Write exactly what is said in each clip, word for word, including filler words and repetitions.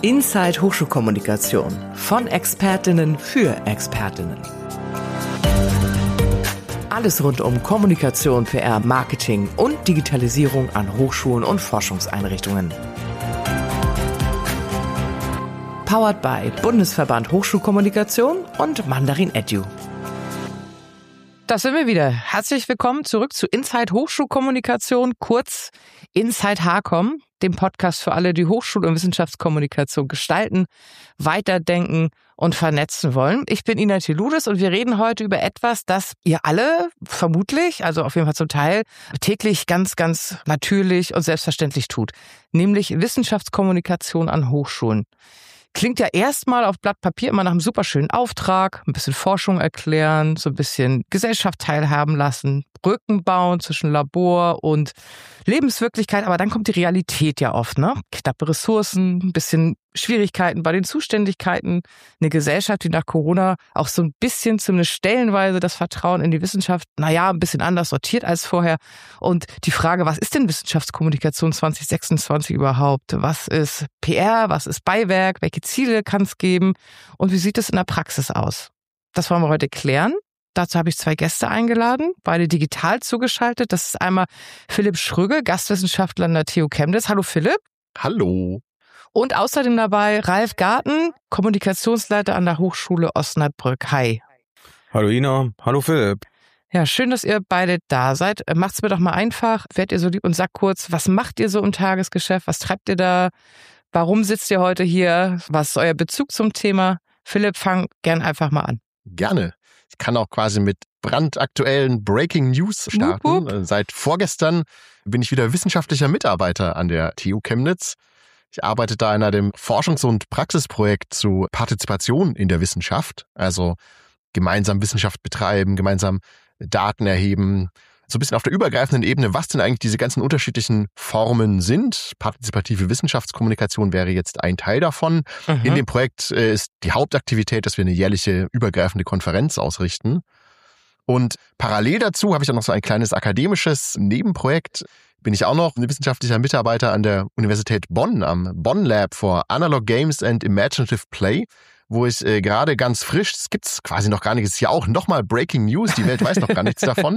Inside Hochschulkommunikation von Expertinnen für Expertinnen. Alles rund um Kommunikation, P R, Marketing und Digitalisierung an Hochschulen und Forschungseinrichtungen. Powered by Bundesverband Hochschulkommunikation und Mandarin Edu. Das sind wir wieder. Herzlich willkommen zurück zu Inside Hochschulkommunikation, kurz Inside HCOM, dem Podcast für alle, die Hochschul- und Wissenschaftskommunikation gestalten, weiterdenken und vernetzen wollen. Ich bin Ina Teludis und wir reden heute über etwas, das ihr alle vermutlich, also auf jeden Fall zum Teil, täglich ganz, ganz natürlich und selbstverständlich tut, nämlich Wissenschaftskommunikation an Hochschulen. Klingt ja erstmal auf Blatt Papier immer nach einem superschönen Auftrag, ein bisschen Forschung erklären, so ein bisschen Gesellschaft teilhaben lassen, Brücken bauen zwischen Labor und Lebenswirklichkeit, aber dann kommt die Realität ja oft, ne? Knappe Ressourcen, ein bisschen Schwierigkeiten bei den Zuständigkeiten, eine Gesellschaft, die nach Corona auch so ein bisschen zumindest stellenweise das Vertrauen in die Wissenschaft, naja, ein bisschen anders sortiert als vorher. Und die Frage, was ist denn Wissenschaftskommunikation zwanzig sechsundzwanzig überhaupt? Was ist P R? Was ist Beiwerk? Welche Ziele kann es geben? Und wie sieht es in der Praxis aus? Das wollen wir heute klären. Dazu habe ich zwei Gäste eingeladen, beide digital zugeschaltet. Das ist einmal Philipp Schröge, Gastwissenschaftler an der T U Chemnitz. Hallo Philipp. Hallo. Und außerdem dabei Ralf Garten, Kommunikationsleiter an der Hochschule Osnabrück. Hi. Hallo Ina. Hallo Philipp. Ja, schön, dass ihr beide da seid. Macht's mir doch mal einfach. Werdet ihr so lieb und sagt kurz, was macht ihr so im Tagesgeschäft? Was treibt ihr da? Warum sitzt ihr heute hier? Was ist euer Bezug zum Thema? Philipp, fang gern einfach mal an. Gerne. Ich kann auch quasi mit brandaktuellen Breaking News starten. Wupp, wupp. Seit vorgestern bin ich wieder wissenschaftlicher Mitarbeiter an der T U Chemnitz. Ich arbeite da in einem Forschungs- und Praxisprojekt zu Partizipation in der Wissenschaft. Also gemeinsam Wissenschaft betreiben, gemeinsam Daten erheben. So ein bisschen auf der übergreifenden Ebene, was denn eigentlich diese ganzen unterschiedlichen Formen sind. Partizipative Wissenschaftskommunikation wäre jetzt ein Teil davon. Mhm. In dem Projekt ist die Hauptaktivität, dass wir eine jährliche übergreifende Konferenz ausrichten. Und parallel dazu habe ich auch noch so ein kleines akademisches Nebenprojekt. Bin ich auch noch ein wissenschaftlicher Mitarbeiter an der Universität Bonn am Bonn Lab for Analog Games and Imaginative Play, wo ich äh, gerade ganz frisch, das gibt's quasi noch gar nicht, es ist ja auch nochmal Breaking News, die Welt weiß noch gar nichts davon,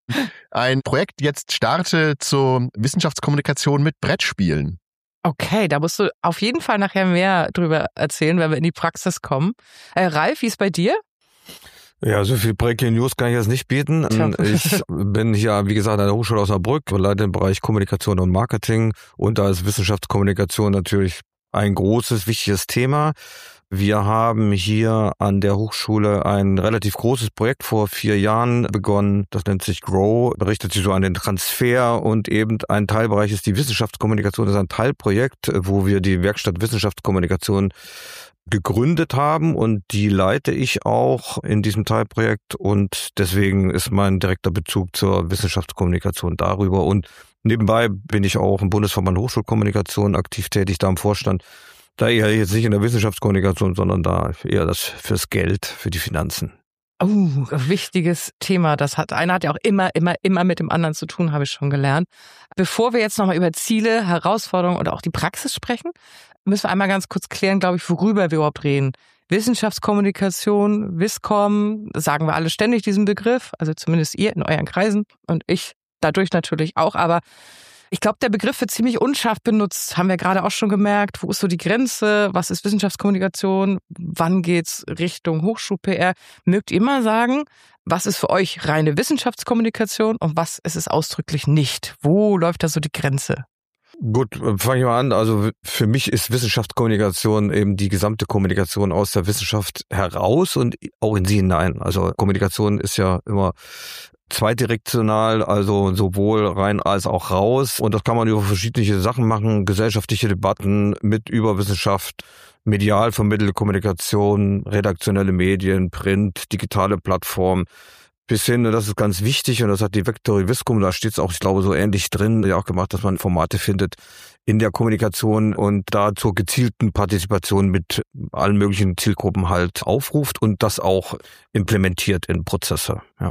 ein Projekt jetzt starte zur Wissenschaftskommunikation mit Brettspielen. Okay, da musst du auf jeden Fall nachher mehr drüber erzählen, wenn wir in die Praxis kommen. Äh, Ralf, wie ist bei dir? Ja, so viel Breaking News kann ich jetzt nicht bieten. Ich bin hier, wie gesagt, an der Hochschule Osnabrück, leite den Bereich Kommunikation und Marketing und da ist Wissenschaftskommunikation natürlich ein großes, wichtiges Thema. Wir haben hier an der Hochschule ein relativ großes Projekt vor vier Jahren begonnen. Das nennt sich GROW, berichtet sich so an den Transfer und eben ein Teilbereich ist die Wissenschaftskommunikation. Das ist ein Teilprojekt, wo wir die Werkstatt Wissenschaftskommunikation gegründet haben und die leite ich auch in diesem Teilprojekt und deswegen ist mein direkter Bezug zur Wissenschaftskommunikation darüber und nebenbei bin ich auch im Bundesverband Hochschulkommunikation aktiv tätig, da im Vorstand. Da eher jetzt nicht in der Wissenschaftskommunikation, sondern da eher das fürs Geld, für die Finanzen. Oh, wichtiges Thema. Das hat, einer hat ja auch immer, immer, immer mit dem anderen zu tun, habe ich schon gelernt. Bevor wir jetzt nochmal über Ziele, Herausforderungen oder auch die Praxis sprechen, müssen wir einmal ganz kurz klären, glaube ich, worüber wir überhaupt reden. Wissenschaftskommunikation, Wiscom, sagen wir alle ständig diesen Begriff, also zumindest ihr in euren Kreisen und ich dadurch natürlich auch, aber ich glaube, der Begriff wird ziemlich unscharf benutzt, haben wir gerade auch schon gemerkt. Wo ist so die Grenze? Was ist Wissenschaftskommunikation? Wann geht's Richtung Hochschul-P R? Mögt ihr mal sagen, was ist für euch reine Wissenschaftskommunikation und was ist es ausdrücklich nicht? Wo läuft da so die Grenze? Gut, fange ich mal an. Also für mich ist Wissenschaftskommunikation eben die gesamte Kommunikation aus der Wissenschaft heraus und auch in sie hinein. Also Kommunikation ist ja immer zweidirektional, also sowohl rein als auch raus. Und das kann man über verschiedene Sachen machen, gesellschaftliche Debatten mit über Wissenschaft, medial vermittelte Kommunikation, redaktionelle Medien, Print, digitale Plattformen. Bis hin, das ist ganz wichtig und das hat die Vectory Wiscom, da steht es auch, ich glaube, so ähnlich drin, ja auch gemacht, dass man Formate findet in der Kommunikation und da zur gezielten Partizipation mit allen möglichen Zielgruppen halt aufruft und das auch implementiert in Prozesse, ja.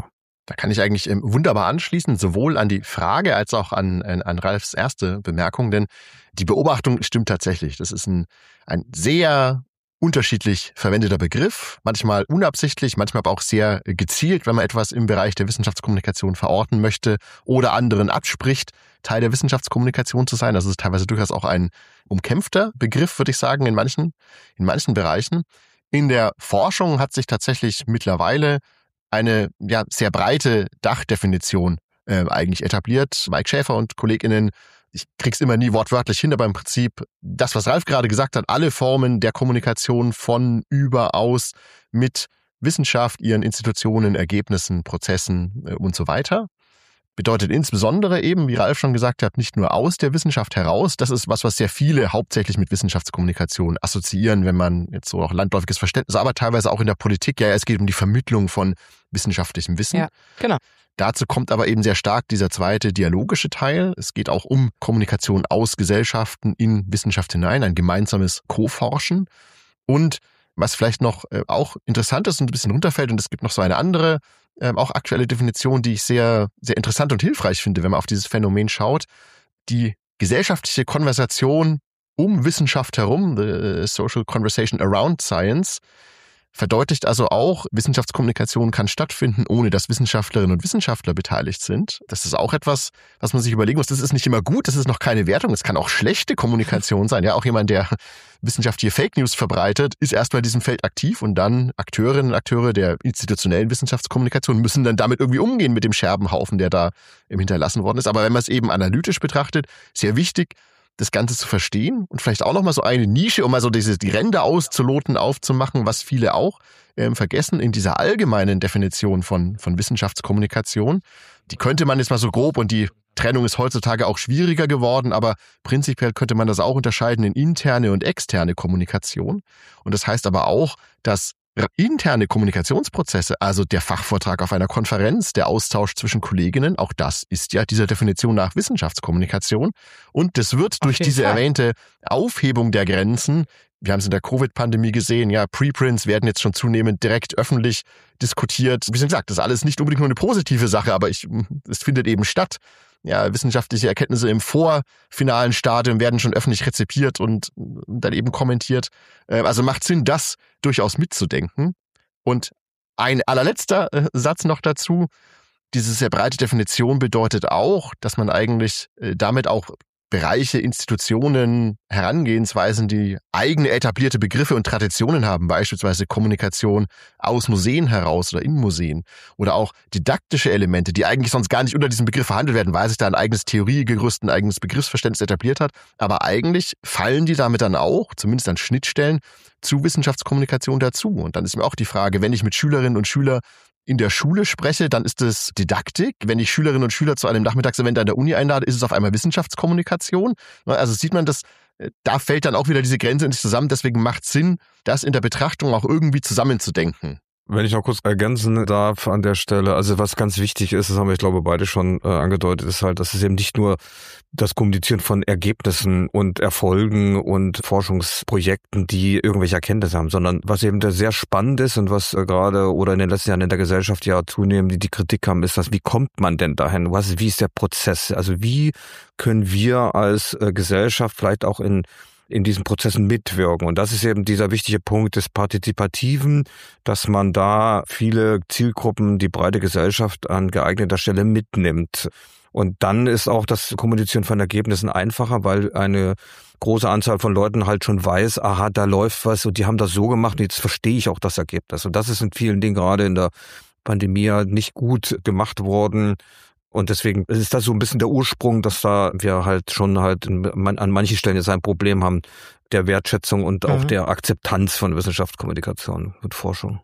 Da kann ich eigentlich wunderbar anschließen, sowohl an die Frage als auch an, an, an Ralfs erste Bemerkung, denn die Beobachtung stimmt tatsächlich. Das ist ein, ein sehr unterschiedlich verwendeter Begriff, manchmal unabsichtlich, manchmal aber auch sehr gezielt, wenn man etwas im Bereich der Wissenschaftskommunikation verorten möchte oder anderen abspricht, Teil der Wissenschaftskommunikation zu sein. Das ist teilweise durchaus auch ein umkämpfter Begriff, würde ich sagen, in manchen, in manchen Bereichen. In der Forschung hat sich tatsächlich mittlerweile eine ja, sehr breite Dachdefinition äh, eigentlich etabliert. Mike Schäfer und KollegInnen, ich krieg's immer nie wortwörtlich hin, aber im Prinzip das, was Ralf gerade gesagt hat, alle Formen der Kommunikation von, über, aus, mit Wissenschaft, ihren Institutionen, Ergebnissen, Prozessen äh, und so weiter. Bedeutet insbesondere eben, wie Ralf schon gesagt hat, nicht nur aus der Wissenschaft heraus. Das ist was, was sehr viele hauptsächlich mit Wissenschaftskommunikation assoziieren, wenn man jetzt so auch landläufiges Verständnis, aber teilweise auch in der Politik. Ja, es geht um die Vermittlung von wissenschaftlichem Wissen. Ja, genau. Dazu kommt aber eben sehr stark dieser zweite dialogische Teil. Es geht auch um Kommunikation aus Gesellschaften in Wissenschaft hinein, ein gemeinsames Co-Forschen. Und was vielleicht noch auch interessant ist und ein bisschen runterfällt, und es gibt noch so eine andere, auch aktuelle Definition, die ich sehr, sehr interessant und hilfreich finde, wenn man auf dieses Phänomen schaut. Die gesellschaftliche Konversation um Wissenschaft herum, the social conversation around science, verdeutlicht also auch, Wissenschaftskommunikation kann stattfinden, ohne dass Wissenschaftlerinnen und Wissenschaftler beteiligt sind. Das ist auch etwas, was man sich überlegen muss. Das ist nicht immer gut, das ist noch keine Wertung. Es kann auch schlechte Kommunikation sein. Ja, auch jemand, der wissenschaftliche Fake News verbreitet, ist erstmal in diesem Feld aktiv und dann Akteurinnen und Akteure der institutionellen Wissenschaftskommunikation müssen dann damit irgendwie umgehen mit dem Scherbenhaufen, der da hinterlassen worden ist. Aber wenn man es eben analytisch betrachtet, sehr wichtig, das Ganze zu verstehen und vielleicht auch nochmal so eine Nische, um mal so diese, die Ränder auszuloten, aufzumachen, was viele auch ähm, vergessen in dieser allgemeinen Definition von, von Wissenschaftskommunikation. Die könnte man jetzt mal so grob, und die Trennung ist heutzutage auch schwieriger geworden, aber prinzipiell könnte man das auch unterscheiden in interne und externe Kommunikation. Und das heißt aber auch, dass interne Kommunikationsprozesse, also der Fachvortrag auf einer Konferenz, der Austausch zwischen Kolleginnen, auch das ist ja dieser Definition nach Wissenschaftskommunikation. Und das wird durch diese Fall. erwähnte Aufhebung der Grenzen, wir haben es in der Covid-Pandemie gesehen, ja, Preprints werden jetzt schon zunehmend direkt öffentlich diskutiert. Wie schon gesagt, das ist alles nicht unbedingt nur eine positive Sache, aber ich, es findet eben statt. Ja, wissenschaftliche Erkenntnisse im vorfinalen Stadium werden schon öffentlich rezipiert und dann eben kommentiert. Also macht Sinn, das durchaus mitzudenken. Und ein allerletzter Satz noch dazu. Diese sehr breite Definition bedeutet auch, dass man eigentlich damit auch Bereiche, Institutionen, Herangehensweisen, die eigene etablierte Begriffe und Traditionen haben, beispielsweise Kommunikation aus Museen heraus oder in Museen oder auch didaktische Elemente, die eigentlich sonst gar nicht unter diesem Begriff verhandelt werden, weil sich da ein eigenes Theoriegerüst, ein eigenes Begriffsverständnis etabliert hat, aber eigentlich fallen die damit dann auch, zumindest an Schnittstellen, zu Wissenschaftskommunikation dazu. Und dann ist mir auch die Frage, wenn ich mit Schülerinnen und Schülern in der Schule spreche, dann ist es Didaktik. Wenn ich Schülerinnen und Schüler zu einem Nachmittagsevent an der Uni einlade, ist es auf einmal Wissenschaftskommunikation. Also sieht man, dass da fällt dann auch wieder diese Grenze nicht zusammen. Deswegen macht es Sinn, das in der Betrachtung auch irgendwie zusammenzudenken. Wenn ich noch kurz ergänzen darf an der Stelle, also was ganz wichtig ist, das haben wir, ich glaube, beide schon äh, angedeutet, ist halt, dass es eben nicht nur das Kommunizieren von Ergebnissen und Erfolgen und Forschungsprojekten, die irgendwelche Erkenntnisse haben, sondern was eben sehr spannend ist und was äh, gerade oder in den letzten Jahren in der Gesellschaft ja zunehmend die, die Kritik haben, ist das, wie kommt man denn dahin? Was, wie ist der Prozess? Also wie können wir als äh, Gesellschaft vielleicht auch in in diesen Prozessen mitwirken. Und das ist eben dieser wichtige Punkt des Partizipativen, dass man da viele Zielgruppen, die breite Gesellschaft an geeigneter Stelle mitnimmt. Und dann ist auch das Kommunizieren von Ergebnissen einfacher, weil eine große Anzahl von Leuten halt schon weiß, aha, da läuft was und die haben das so gemacht und jetzt verstehe ich auch das Ergebnis. Und das ist in vielen Dingen gerade in der Pandemie nicht gut gemacht worden. Und deswegen ist das so ein bisschen der Ursprung, dass da wir halt schon halt an manchen Stellen jetzt ein Problem haben der Wertschätzung und auch mhm. der Akzeptanz von Wissenschaftskommunikation und Forschung.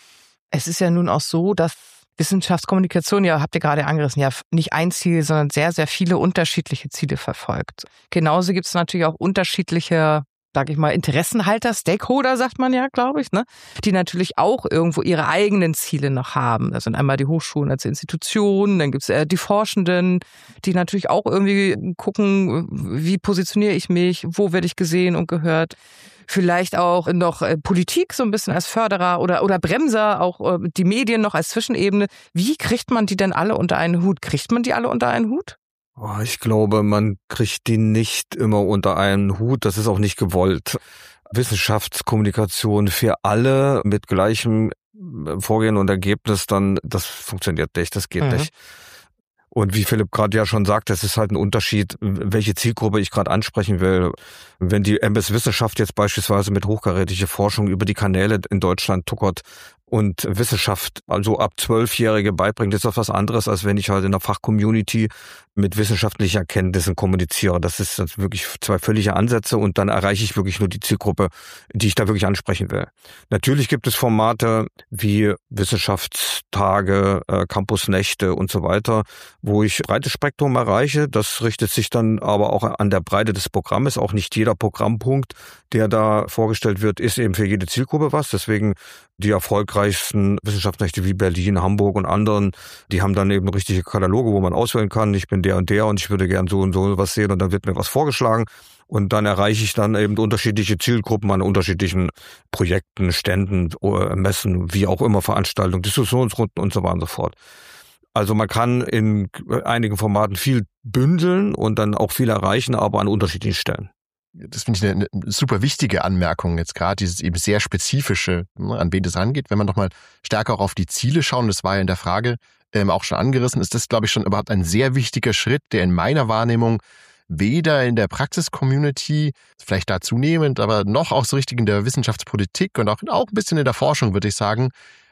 Es ist ja nun auch so, dass Wissenschaftskommunikation, ja, habt ihr gerade angerissen, ja nicht ein Ziel, sondern sehr, sehr viele unterschiedliche Ziele verfolgt. Genauso gibt es natürlich auch unterschiedliche, sage ich mal, Interessenhalter, Stakeholder, sagt man ja, glaube ich, ne, die natürlich auch irgendwo ihre eigenen Ziele noch haben. Das sind einmal die Hochschulen als Institutionen, dann gibt es die Forschenden, die natürlich auch irgendwie gucken, wie positioniere ich mich, wo werde ich gesehen und gehört. vielleicht auch noch äh, Politik so ein bisschen als Förderer oder, oder Bremser, auch äh, die Medien noch als Zwischenebene. Wie kriegt man die denn alle unter einen Hut? Kriegt man die alle unter einen Hut? Oh, ich glaube, man kriegt die nicht immer unter einen Hut. Das ist auch nicht gewollt. Wissenschaftskommunikation für alle mit gleichem Vorgehen und Ergebnis, dann, das funktioniert nicht, das geht mhm. nicht. Und wie Philipp gerade ja schon sagt, es ist halt ein Unterschied, welche Zielgruppe ich gerade ansprechen will. Wenn die M S Wissenschaft jetzt beispielsweise mit hochkarätiger Forschung über die Kanäle in Deutschland tuckert und Wissenschaft also ab Zwölfjährige beibringt, ist das was anderes, als wenn ich halt in der Fachcommunity mit wissenschaftlichen Erkenntnissen kommuniziere. Das ist wirklich zwei völlige Ansätze und dann erreiche ich wirklich nur die Zielgruppe, die ich da wirklich ansprechen will. Natürlich gibt es Formate wie Wissenschaftstage, Campusnächte und so weiter, wo ich breites Spektrum erreiche. Das richtet sich dann aber auch an der Breite des Programmes. Auch nicht jeder Programmpunkt, der da vorgestellt wird, ist eben für jede Zielgruppe was. Deswegen die erfolgreichsten Wissenschaftsnächte wie Berlin, Hamburg und anderen, die haben dann eben richtige Kataloge, wo man auswählen kann, ich bin der und der und ich würde gern so und so was sehen und dann wird mir was vorgeschlagen und dann erreiche ich dann eben unterschiedliche Zielgruppen an unterschiedlichen Projekten, Ständen, Messen, wie auch immer, Veranstaltungen, Diskussionsrunden und so weiter und so fort. Also man kann in einigen Formaten viel bündeln und dann auch viel erreichen, aber an unterschiedlichen Stellen. Das finde ich eine, eine super wichtige Anmerkung jetzt gerade, dieses eben sehr spezifische, ne, an wen das angeht. Wenn man nochmal stärker auch auf die Ziele schauen, das war ja in der Frage ähm, auch schon angerissen, ist das, glaube ich, schon überhaupt ein sehr wichtiger Schritt, der in meiner Wahrnehmung weder in der Praxis-Community, vielleicht da zunehmend, aber noch auch so richtig in der Wissenschaftspolitik und auch, auch ein bisschen in der Forschung, würde ich sagen,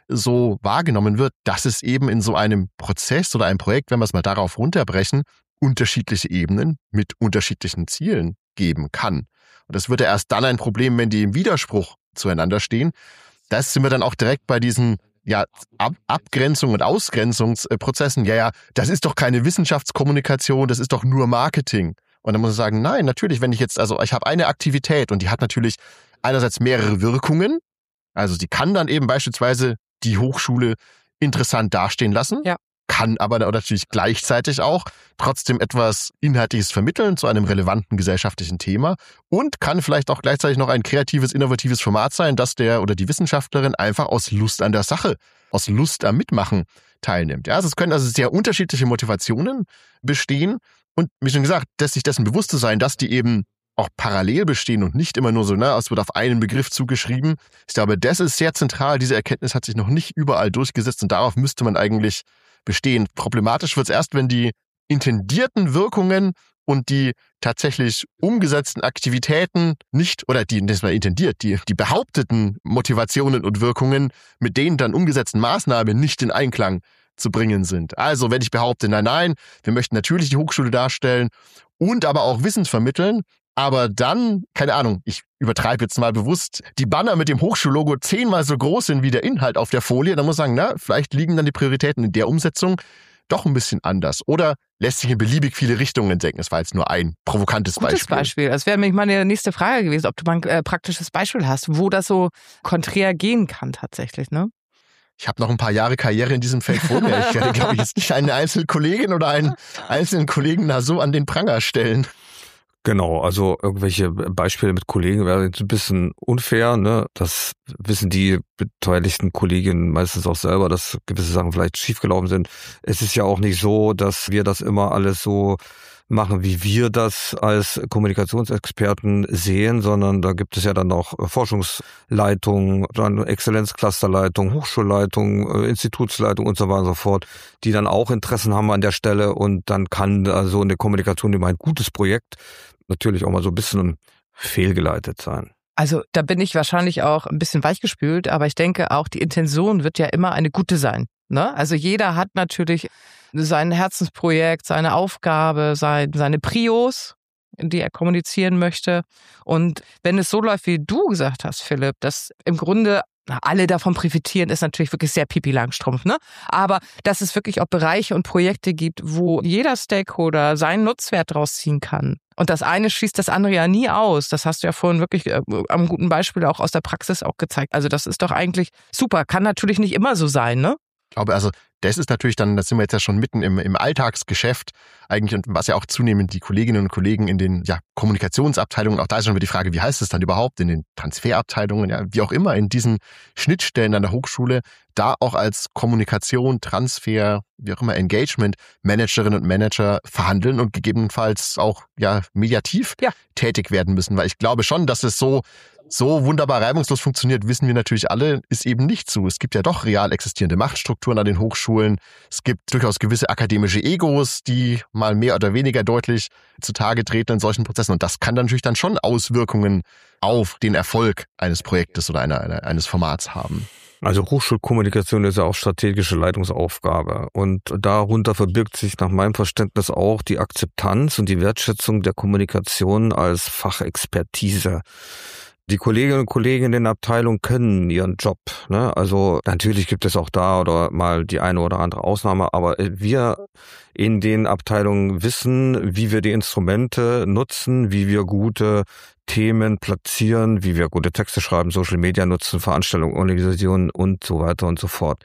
so wahrgenommen wird, dass es eben in so einem Prozess oder einem Projekt, wenn wir es mal darauf runterbrechen, unterschiedliche Ebenen mit unterschiedlichen Zielen geben kann. Und das wird ja erst dann ein Problem, wenn die im Widerspruch zueinander stehen. Da sind wir dann auch direkt bei diesen ja, Ab- Abgrenzung und Ausgrenzungsprozessen. Ja, ja, das ist doch keine Wissenschaftskommunikation, das ist doch nur Marketing. Und dann muss ich sagen, nein, natürlich, wenn ich jetzt, also ich habe eine Aktivität und die hat natürlich einerseits mehrere Wirkungen. Also sie kann dann eben beispielsweise die Hochschule interessant dastehen lassen. Ja. Kann aber natürlich gleichzeitig auch trotzdem etwas Inhaltliches vermitteln zu einem relevanten gesellschaftlichen Thema und kann vielleicht auch gleichzeitig noch ein kreatives, innovatives Format sein, dass der oder die Wissenschaftlerin einfach aus Lust an der Sache, aus Lust am Mitmachen teilnimmt. Ja, also es können also sehr unterschiedliche Motivationen bestehen und wie schon gesagt, dass sich dessen bewusst zu sein, dass die eben auch parallel bestehen und nicht immer nur so, ne, es wird auf einen Begriff zugeschrieben. Ich glaube, das ist sehr zentral. Diese Erkenntnis hat sich noch nicht überall durchgesetzt und darauf müsste man eigentlich bestehen. Problematisch wird es erst, wenn die intendierten Wirkungen und die tatsächlich umgesetzten Aktivitäten nicht, oder die, das war intendiert, die, die behaupteten Motivationen und Wirkungen mit den dann umgesetzten Maßnahmen nicht in Einklang zu bringen sind. Also, wenn ich behaupte, nein, nein, wir möchten natürlich die Hochschule darstellen und aber auch Wissen vermitteln, aber dann, keine Ahnung, ich übertreibe jetzt mal bewusst, die Banner mit dem Hochschullogo zehnmal so groß sind wie der Inhalt auf der Folie, dann muss ich sagen, na, vielleicht liegen dann die Prioritäten in der Umsetzung doch ein bisschen anders. Oder lässt sich in beliebig viele Richtungen denken. Das war jetzt nur ein provokantes Gutes Beispiel. Gutes Beispiel. Das wäre nämlich meine nächste Frage gewesen, ob du mal ein äh, praktisches Beispiel hast, wo das so konträr gehen kann tatsächlich, ne? Ich habe noch ein paar Jahre Karriere in diesem Feld vor mir. Ich werde, glaube ich, jetzt nicht eine einzelne Kollegin oder einen einzelnen Kollegen da so an den Pranger stellen. Genau, also irgendwelche Beispiele mit Kollegen wäre jetzt ein bisschen unfair, ne? Das wissen die beteiligten Kolleginnen meistens auch selber, dass gewisse Sachen vielleicht schiefgelaufen sind. Es ist ja auch nicht so, dass wir das immer alles so machen, wie wir das als Kommunikationsexperten sehen, sondern da gibt es ja dann noch Forschungsleitung, dann Exzellenzclusterleitung, Hochschulleitung, Institutsleitung und so weiter und so fort, die dann auch Interessen haben an der Stelle und dann kann also eine Kommunikation über ein gutes Projekt natürlich auch mal so ein bisschen fehlgeleitet sein. Also da bin ich wahrscheinlich auch ein bisschen weichgespült, aber ich denke auch, die Intention wird ja immer eine gute sein, ne? Also jeder hat natürlich sein Herzensprojekt, seine Aufgabe, sein, seine Prios, die er kommunizieren möchte. Und wenn es so läuft, wie du gesagt hast, Philipp, dass im Grunde alle davon profitieren, ist natürlich wirklich sehr Pipi Langstrumpf, ne? Aber dass es wirklich auch Bereiche und Projekte gibt, wo jeder Stakeholder seinen Nutzwert draus ziehen kann. Und das eine schließt das andere ja nie aus. Das hast du ja vorhin wirklich äh, am guten Beispiel auch aus der Praxis auch gezeigt. Also das ist doch eigentlich super. Kann natürlich nicht immer so sein, ne? Ich glaube, also das ist natürlich dann, da sind wir jetzt ja schon mitten im, im Alltagsgeschäft eigentlich und was ja auch zunehmend die Kolleginnen und Kollegen in den ja, Kommunikationsabteilungen, auch da ist schon wieder die Frage, wie heißt es dann überhaupt, in den Transferabteilungen, ja, wie auch immer, in diesen Schnittstellen an der Hochschule, da auch als Kommunikation, Transfer, wie auch immer, Engagement, Managerinnen und Manager verhandeln und gegebenenfalls auch ja mediativ ja. tätig werden müssen, weil ich glaube schon, dass es so So wunderbar reibungslos funktioniert, wissen wir natürlich alle, ist eben nicht so. Es gibt ja doch real existierende Machtstrukturen an den Hochschulen. Es gibt durchaus gewisse akademische Egos, die mal mehr oder weniger deutlich zutage treten in solchen Prozessen. Und das kann dann natürlich dann schon Auswirkungen auf den Erfolg eines Projektes oder einer, einer, eines Formats haben. Also Hochschulkommunikation ist ja auch strategische Leitungsaufgabe und darunter verbirgt sich nach meinem Verständnis auch die Akzeptanz und die Wertschätzung der Kommunikation als Fachexpertise. Die Kolleginnen und Kollegen in den Abteilungen können ihren Job, ne? Also natürlich gibt es auch da oder mal die eine oder andere Ausnahme, aber wir in den Abteilungen wissen, wie wir die Instrumente nutzen, wie wir gute Themen platzieren, wie wir gute Texte schreiben, Social Media nutzen, Veranstaltungen, Organisationen und so weiter und so fort.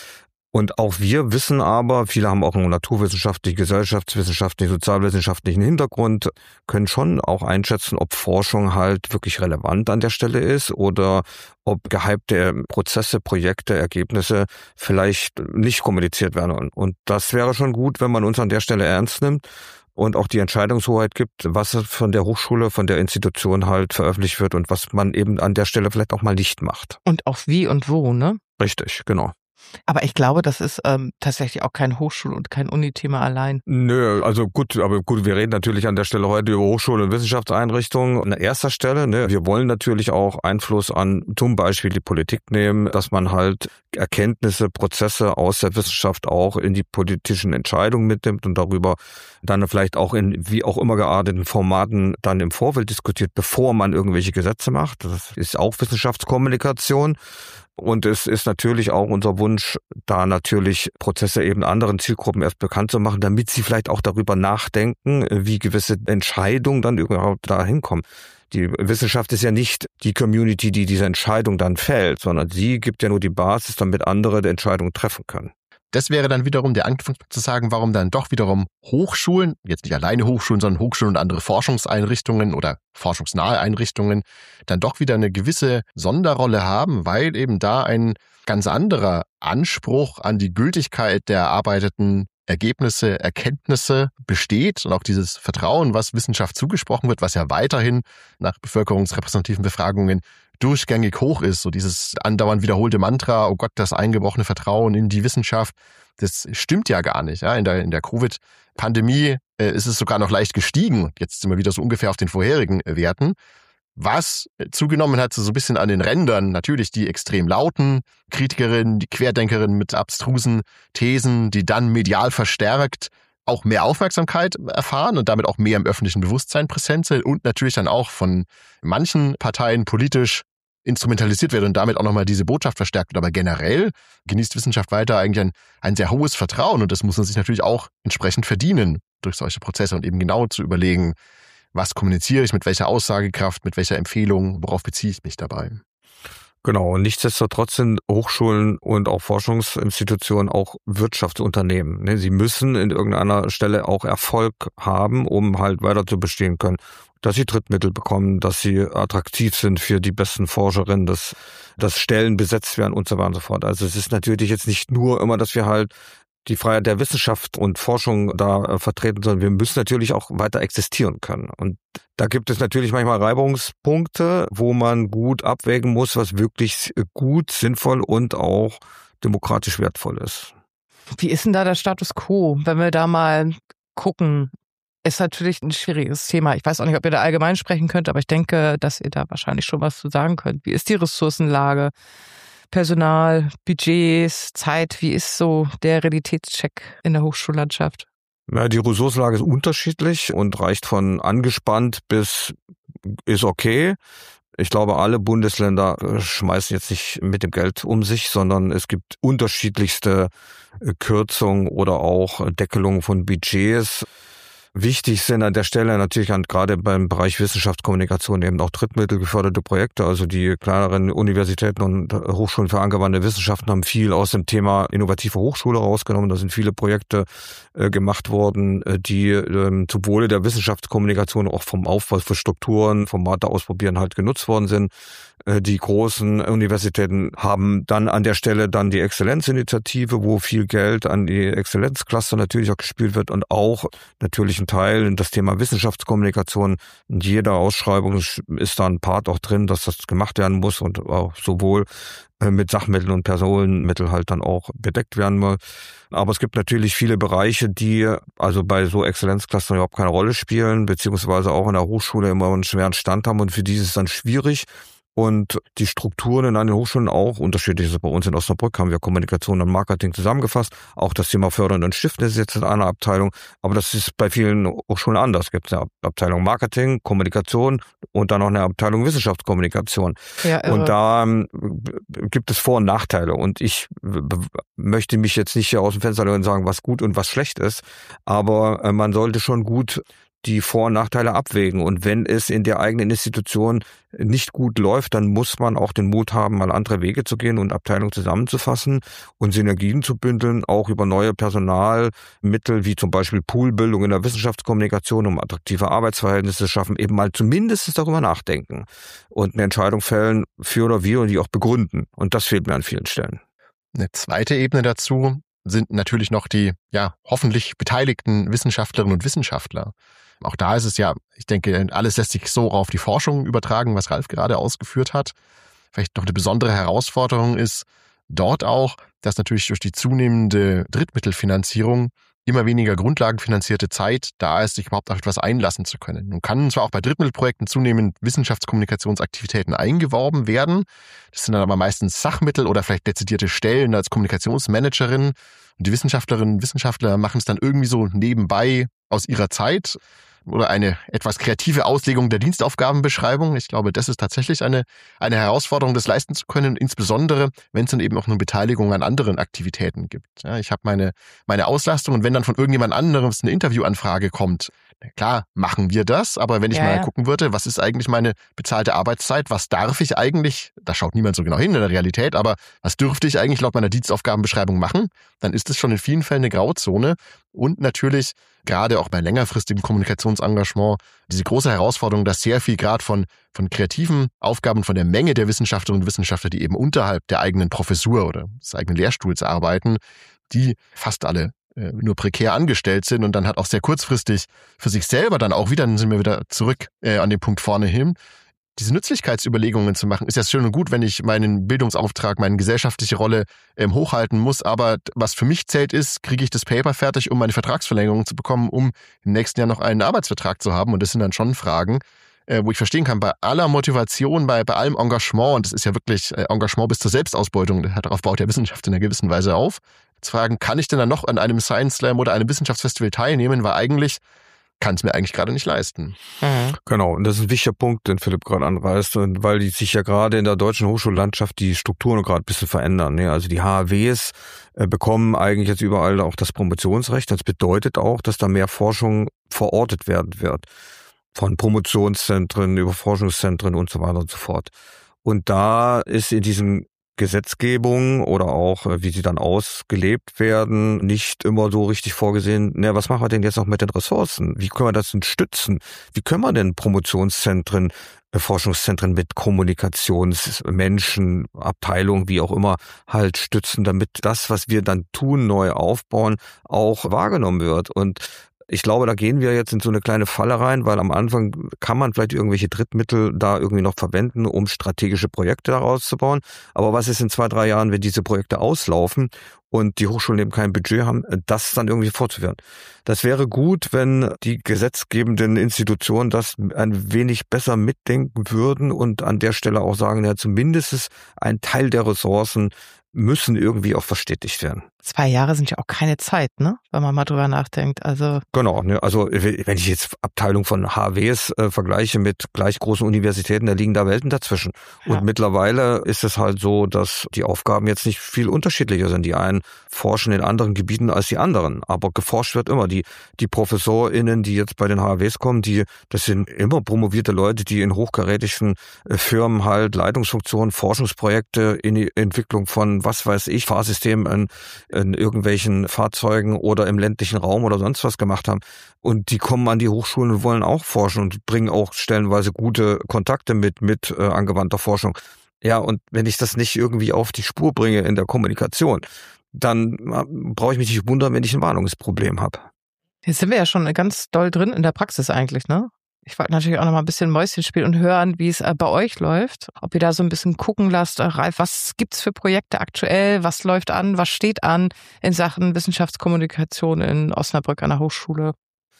Und auch wir wissen aber, viele haben auch einen naturwissenschaftlichen, gesellschaftswissenschaftlichen, sozialwissenschaftlichen Hintergrund, können schon auch einschätzen, ob Forschung halt wirklich relevant an der Stelle ist oder ob gehypte Prozesse, Projekte, Ergebnisse vielleicht nicht kommuniziert werden. Und das wäre schon gut, wenn man uns an der Stelle ernst nimmt und auch die Entscheidungshoheit gibt, was von der Hochschule, von der Institution halt veröffentlicht wird und was man eben an der Stelle vielleicht auch mal nicht macht. Und auch wie und wo, ne? Richtig, genau. Aber ich glaube, das ist ähm, tatsächlich auch kein Hochschul- und kein Unithema allein. Nö, also gut, aber gut, wir reden natürlich an der Stelle heute über Hochschule- und Wissenschaftseinrichtungen an erster Stelle. Ne? Wir wollen natürlich auch Einfluss an zum Beispiel die Politik nehmen, dass man halt Erkenntnisse, Prozesse aus der Wissenschaft auch in die politischen Entscheidungen mitnimmt und darüber dann vielleicht auch in wie auch immer gearteten Formaten dann im Vorfeld diskutiert, bevor man irgendwelche Gesetze macht. Das ist auch Wissenschaftskommunikation. Und es ist natürlich auch unser Wunsch, da natürlich Prozesse eben anderen Zielgruppen erst bekannt zu machen, damit sie vielleicht auch darüber nachdenken, wie gewisse Entscheidungen dann überhaupt da hinkommen. Die Wissenschaft ist ja nicht die Community, die diese Entscheidung dann fällt, sondern sie gibt ja nur die Basis, damit andere die Entscheidung treffen können. Das wäre dann wiederum der Anknüpfungspunkt zu sagen, warum dann doch wiederum Hochschulen, jetzt nicht alleine Hochschulen, sondern Hochschulen und andere Forschungseinrichtungen oder forschungsnahe Einrichtungen, dann doch wieder eine gewisse Sonderrolle haben, weil eben da ein ganz anderer Anspruch an die Gültigkeit der erarbeiteten Ergebnisse, Erkenntnisse besteht und auch dieses Vertrauen, was Wissenschaft zugesprochen wird, was ja weiterhin nach bevölkerungsrepräsentativen Befragungen durchgängig hoch ist, so dieses andauernd wiederholte Mantra, oh Gott, das eingebrochene Vertrauen in die Wissenschaft, das stimmt ja gar nicht. Ja, in der, in der Covid-Pandemie äh, ist es sogar noch leicht gestiegen. Jetzt sind wir wieder so ungefähr auf den vorherigen äh, Werten. Was zugenommen hat, so ein bisschen an den Rändern, natürlich die extrem lauten Kritikerinnen, die Querdenkerinnen mit abstrusen Thesen, die dann medial verstärkt auch mehr Aufmerksamkeit erfahren und damit auch mehr im öffentlichen Bewusstsein präsent sind und natürlich dann auch von manchen Parteien politisch instrumentalisiert wird und damit auch nochmal diese Botschaft verstärkt wird. Aber generell genießt Wissenschaft weiter eigentlich ein, ein sehr hohes Vertrauen und das muss man sich natürlich auch entsprechend verdienen durch solche Prozesse und eben genau zu überlegen, was kommuniziere ich, mit welcher Aussagekraft, mit welcher Empfehlung, worauf beziehe ich mich dabei. Genau, und nichtsdestotrotz sind Hochschulen und auch Forschungsinstitutionen auch Wirtschaftsunternehmen. Sie müssen in irgendeiner Stelle auch Erfolg haben, um halt weiter zu bestehen können. Dass sie Drittmittel bekommen, dass sie attraktiv sind für die besten Forscherinnen, dass, dass Stellen besetzt werden und so weiter und so fort. Also es ist natürlich jetzt nicht nur immer, dass wir halt die Freiheit der Wissenschaft und Forschung da äh, vertreten, sondern wir müssen natürlich auch weiter existieren können. Und da gibt es natürlich manchmal Reibungspunkte, wo man gut abwägen muss, was wirklich gut, sinnvoll und auch demokratisch wertvoll ist. Wie ist denn da der Status quo, wenn wir da mal gucken? Ist natürlich ein schwieriges Thema. Ich weiß auch nicht, ob ihr da allgemein sprechen könnt, aber ich denke, dass ihr da wahrscheinlich schon was zu sagen könnt. Wie ist die Ressourcenlage? Personal, Budgets, Zeit, wie ist so der Realitätscheck in der Hochschullandschaft? Ja, die Ressourcenlage ist unterschiedlich und reicht von angespannt bis ist okay. Ich glaube, alle Bundesländer schmeißen jetzt nicht mit dem Geld um sich, sondern es gibt unterschiedlichste Kürzungen oder auch Deckelungen von Budgets. Wichtig sind an der Stelle natürlich an, gerade beim Bereich Wissenschaftskommunikation eben auch drittmittelgeförderte Projekte. Also die kleineren Universitäten und Hochschulen für angewandte Wissenschaften haben viel aus dem Thema innovative Hochschule rausgenommen. Da sind viele Projekte äh, gemacht worden, äh, die äh, zum Wohle der Wissenschaftskommunikation auch vom Aufbau für Strukturen, Formate ausprobieren halt genutzt worden sind. Äh, die großen Universitäten haben dann an der Stelle dann die Exzellenzinitiative, wo viel Geld an die Exzellenzcluster natürlich auch gespielt wird und auch natürlich Teil in das Thema Wissenschaftskommunikation. In jeder Ausschreibung ist da ein Part auch drin, dass das gemacht werden muss und auch sowohl mit Sachmitteln und Personenmitteln halt dann auch bedeckt werden muss. Aber es gibt natürlich viele Bereiche, die also bei so Exzellenzclustern überhaupt keine Rolle spielen, beziehungsweise auch in der Hochschule immer einen schweren Stand haben und für die ist es dann schwierig. Und die Strukturen in den Hochschulen auch unterschiedlich. Also bei uns in Osnabrück haben wir Kommunikation und Marketing zusammengefasst. Auch das Thema Fördern und Stiften ist jetzt in einer Abteilung. Aber das ist bei vielen Hochschulen anders. Es gibt eine Abteilung Marketing, Kommunikation und dann noch eine Abteilung Wissenschaftskommunikation. Ja, und da ähm, gibt es Vor- und Nachteile. Und ich möchte mich jetzt nicht hier aus dem Fenster lehnen und sagen, was gut und was schlecht ist. Aber äh, man sollte schon gut die Vor- und Nachteile abwägen. Und wenn es in der eigenen Institution nicht gut läuft, dann muss man auch den Mut haben, mal andere Wege zu gehen und Abteilungen zusammenzufassen und Synergien zu bündeln, auch über neue Personalmittel, wie zum Beispiel Poolbildung in der Wissenschaftskommunikation, um attraktive Arbeitsverhältnisse zu schaffen, eben mal zumindest darüber nachdenken und eine Entscheidung fällen für oder wider und die auch begründen. Und das fehlt mir an vielen Stellen. Eine zweite Ebene dazu sind natürlich noch die, ja, hoffentlich beteiligten Wissenschaftlerinnen und Wissenschaftler. Auch da ist es ja, ich denke, alles lässt sich so auf die Forschung übertragen, was Ralf gerade ausgeführt hat. Vielleicht noch eine besondere Herausforderung ist dort auch, dass natürlich durch die zunehmende Drittmittelfinanzierung immer weniger grundlagenfinanzierte Zeit da ist, sich überhaupt auf etwas einlassen zu können. Nun kann zwar auch bei Drittmittelprojekten zunehmend Wissenschaftskommunikationsaktivitäten eingeworben werden. Das sind dann aber meistens Sachmittel oder vielleicht dezidierte Stellen als Kommunikationsmanagerin. Und die Wissenschaftlerinnen und Wissenschaftler machen es dann irgendwie so nebenbei aus ihrer Zeit. Oder eine etwas kreative Auslegung der Dienstaufgabenbeschreibung. Ich glaube, das ist tatsächlich eine, eine Herausforderung, das leisten zu können, insbesondere, wenn es dann eben auch eine Beteiligung an anderen Aktivitäten gibt. Ja, ich habe meine, meine Auslastung und wenn dann von irgendjemand anderes eine Interviewanfrage kommt, na klar, machen wir das, aber wenn ich ja, mal ja. gucken würde, was ist eigentlich meine bezahlte Arbeitszeit, was darf ich eigentlich, da schaut niemand so genau hin in der Realität, aber was dürfte ich eigentlich laut meiner Dienstaufgabenbeschreibung machen, dann ist es schon in vielen Fällen eine Grauzone und natürlich gerade auch bei längerfristigem Kommunikationsengagement diese große Herausforderung, dass sehr viel gerade von, von kreativen Aufgaben, von der Menge der Wissenschaftlerinnen und Wissenschaftler, die eben unterhalb der eigenen Professur oder des eigenen Lehrstuhls arbeiten, die fast alle äh, nur prekär angestellt sind und dann hat auch sehr kurzfristig für sich selber dann auch wieder, dann sind wir wieder zurück äh, an den Punkt vorne hin, diese Nützlichkeitsüberlegungen zu machen, ist ja schön und gut, wenn ich meinen Bildungsauftrag, meine gesellschaftliche Rolle ähm, hochhalten muss. Aber was für mich zählt ist, kriege ich das Paper fertig, um meine Vertragsverlängerung zu bekommen, um im nächsten Jahr noch einen Arbeitsvertrag zu haben. Und das sind dann schon Fragen, äh, wo ich verstehen kann, bei aller Motivation, bei, bei allem Engagement, und das ist ja wirklich äh, Engagement bis zur Selbstausbeutung, darauf baut ja Wissenschaft in einer gewissen Weise auf, zu fragen, kann ich denn dann noch an einem Science Slam oder einem Wissenschaftsfestival teilnehmen, weil eigentlich kann es mir eigentlich gerade nicht leisten. Mhm. Genau, und das ist ein wichtiger Punkt, den Philipp gerade anreißt, weil die sich ja gerade in der deutschen Hochschullandschaft die Strukturen gerade ein bisschen verändern. Also die H A Ws bekommen eigentlich jetzt überall auch das Promotionsrecht. Das bedeutet auch, dass da mehr Forschung verortet werden wird. Von Promotionszentren über Forschungszentren und so weiter und so fort. Und da ist in diesem Gesetzgebung oder auch, wie sie dann ausgelebt werden, nicht immer so richtig vorgesehen, ne, was machen wir denn jetzt noch mit den Ressourcen? Wie können wir das denn stützen? Wie können wir denn Promotionszentren, Forschungszentren mit Kommunikationsmenschen, Abteilungen, wie auch immer, halt stützen, damit das, was wir dann tun, neu aufbauen, auch wahrgenommen wird? Und ich glaube, da gehen wir jetzt in so eine kleine Falle rein, weil am Anfang kann man vielleicht irgendwelche Drittmittel da irgendwie noch verwenden, um strategische Projekte daraus zu bauen. Aber was ist in zwei, drei Jahren, wenn diese Projekte auslaufen und die Hochschulen eben kein Budget haben, das dann irgendwie fortzuführen? Das wäre gut, wenn die gesetzgebenden Institutionen das ein wenig besser mitdenken würden und an der Stelle auch sagen, ja, zumindest ein Teil der Ressourcen müssen irgendwie auch verstetigt werden. Zwei Jahre sind ja auch keine Zeit, ne? Wenn man mal drüber nachdenkt. Also Genau, ne? Also wenn ich jetzt Abteilung von H Ws äh, vergleiche mit gleich großen Universitäten, da liegen da Welten dazwischen. Ja. Und mittlerweile ist es halt so, dass die Aufgaben jetzt nicht viel unterschiedlicher sind. Die einen forschen in anderen Gebieten als die anderen, aber geforscht wird immer. Die die ProfessorInnen, die jetzt bei den H Ws kommen, die das sind immer promovierte Leute, die in hochkarätigen äh, Firmen halt Leitungsfunktionen, Forschungsprojekte in die Entwicklung von, was weiß ich, Fahrsystemen in, in irgendwelchen Fahrzeugen oder im ländlichen Raum oder sonst was gemacht haben. Und die kommen an die Hochschulen und wollen auch forschen und bringen auch stellenweise gute Kontakte mit, mit äh, angewandter Forschung. Ja, und wenn ich das nicht irgendwie auf die Spur bringe in der Kommunikation, dann äh, brauche ich mich nicht wundern, wenn ich ein Warnungsproblem habe. Jetzt sind wir ja schon ganz doll drin in der Praxis eigentlich, ne? Ich wollte natürlich auch noch mal ein bisschen Mäuschen spielen und hören, wie es bei euch läuft. Ob ihr da so ein bisschen gucken lasst, Ralf, was gibt's für Projekte aktuell? Was läuft an? Was steht an in Sachen Wissenschaftskommunikation in Osnabrück an der Hochschule?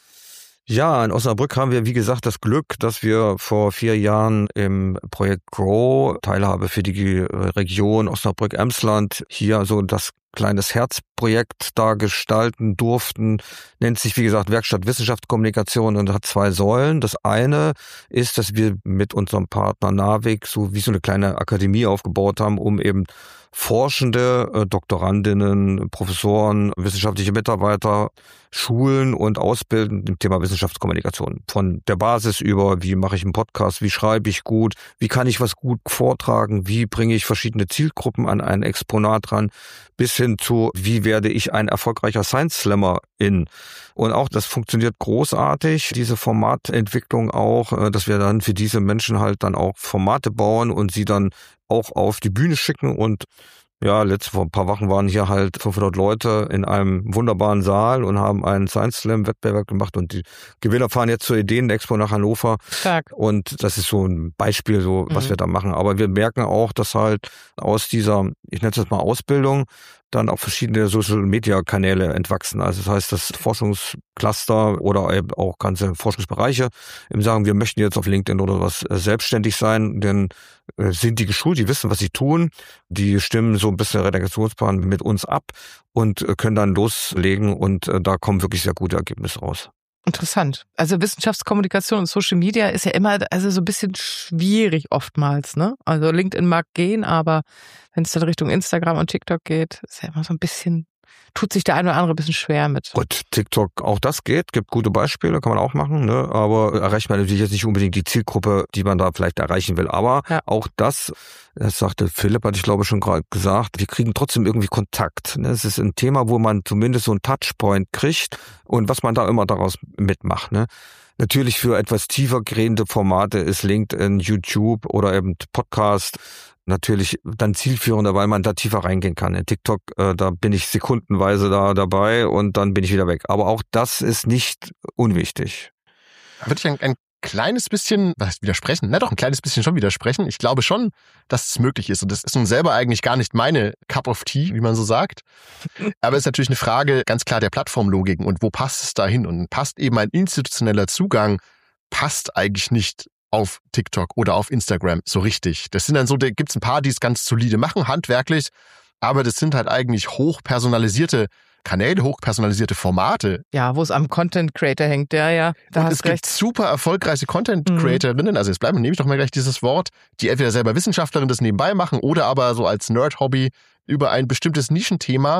Ja, in Osnabrück haben wir, wie gesagt, das Glück, dass wir vor vier Jahren im Projekt Grow, Teilhabe für die Region Osnabrück-Emsland, hier so das kleines Herzprojekt da gestalten durften. Nennt sich, wie gesagt, Werkstatt Wissenschaftskommunikation und hat zwei Säulen. Das eine ist, dass wir mit unserem Partner NAWIC so wie so eine kleine Akademie aufgebaut haben, um eben Forschende, äh, Doktorandinnen, Professoren, wissenschaftliche Mitarbeiter schulen und ausbilden im Thema Wissenschaftskommunikation. Von der Basis über, wie mache ich einen Podcast, wie schreibe ich gut, wie kann ich was gut vortragen, wie bringe ich verschiedene Zielgruppen an ein Exponat ran, bis hin zu, wie werde ich ein erfolgreicher Science-Slammer-In. Und auch das funktioniert großartig, diese Formatentwicklung auch, dass wir dann für diese Menschen halt dann auch Formate bauen und sie dann auch auf die Bühne schicken. Und ja, letzte vor ein paar Wochen waren hier halt fünfhundert Leute in einem wunderbaren Saal und haben einen Science Slam Wettbewerb gemacht und die Gewinner fahren jetzt zur Ideenexpo nach Hannover. Stark. Und das ist so ein Beispiel, so was mhm. wir da machen. Aber wir merken auch, dass halt aus dieser, ich nenne es jetzt mal Ausbildung, dann auch verschiedene Social-Media-Kanäle entwachsen. Also das heißt, das Forschungscluster oder eben auch ganze Forschungsbereiche eben sagen, wir möchten jetzt auf LinkedIn oder was selbstständig sein, denn äh, sind die geschult, die wissen, was sie tun, die stimmen so ein bisschen Redaktionsplan mit uns ab und äh, können dann loslegen und äh, da kommen wirklich sehr gute Ergebnisse raus. Interessant. Also Wissenschaftskommunikation und Social Media ist ja immer also so ein bisschen schwierig oftmals, ne? Also LinkedIn mag gehen, aber wenn es dann Richtung Instagram und TikTok geht, ist ja immer so ein bisschen, tut sich der eine oder andere ein bisschen schwer mit. Gut, TikTok, auch das geht, gibt gute Beispiele, kann man auch machen, ne? Aber erreicht man natürlich jetzt nicht unbedingt die Zielgruppe, die man da vielleicht erreichen will. Aber ja. Auch das, das sagte Philipp, hatte ich glaube schon gerade gesagt, wir kriegen trotzdem irgendwie Kontakt. Ne? Es ist ein Thema, wo man zumindest so einen Touchpoint kriegt und was man da immer daraus mitmacht. Ne? Natürlich für etwas tiefer gehende Formate ist LinkedIn, YouTube oder eben Podcast natürlich dann zielführender, weil man da tiefer reingehen kann. In TikTok, äh, da bin ich sekundenweise da dabei und dann bin ich wieder weg. Aber auch das ist nicht unwichtig. Da würde ich ein, ein kleines bisschen, was heißt widersprechen? Na doch, ein kleines bisschen schon widersprechen. Ich glaube schon, dass es möglich ist. Und das ist nun selber eigentlich gar nicht meine Cup of Tea, wie man so sagt. Aber es ist natürlich eine Frage ganz klar der Plattformlogiken und wo passt es da hin? Und passt eben ein institutioneller Zugang, passt eigentlich nicht auf TikTok oder auf Instagram so richtig. Das sind dann so, da gibt's ein paar, die es ganz solide machen, handwerklich, aber das sind halt eigentlich hochpersonalisierte Kanäle, hochpersonalisierte Formate. Ja, wo es am Content Creator hängt, ja, ja. Da und hast es recht. gibt super erfolgreiche Content Creatorinnen, mhm. also jetzt bleiben, nehme ich doch mal gleich dieses Wort, die entweder selber Wissenschaftlerin das nebenbei machen oder aber so als Nerd-Hobby über ein bestimmtes Nischenthema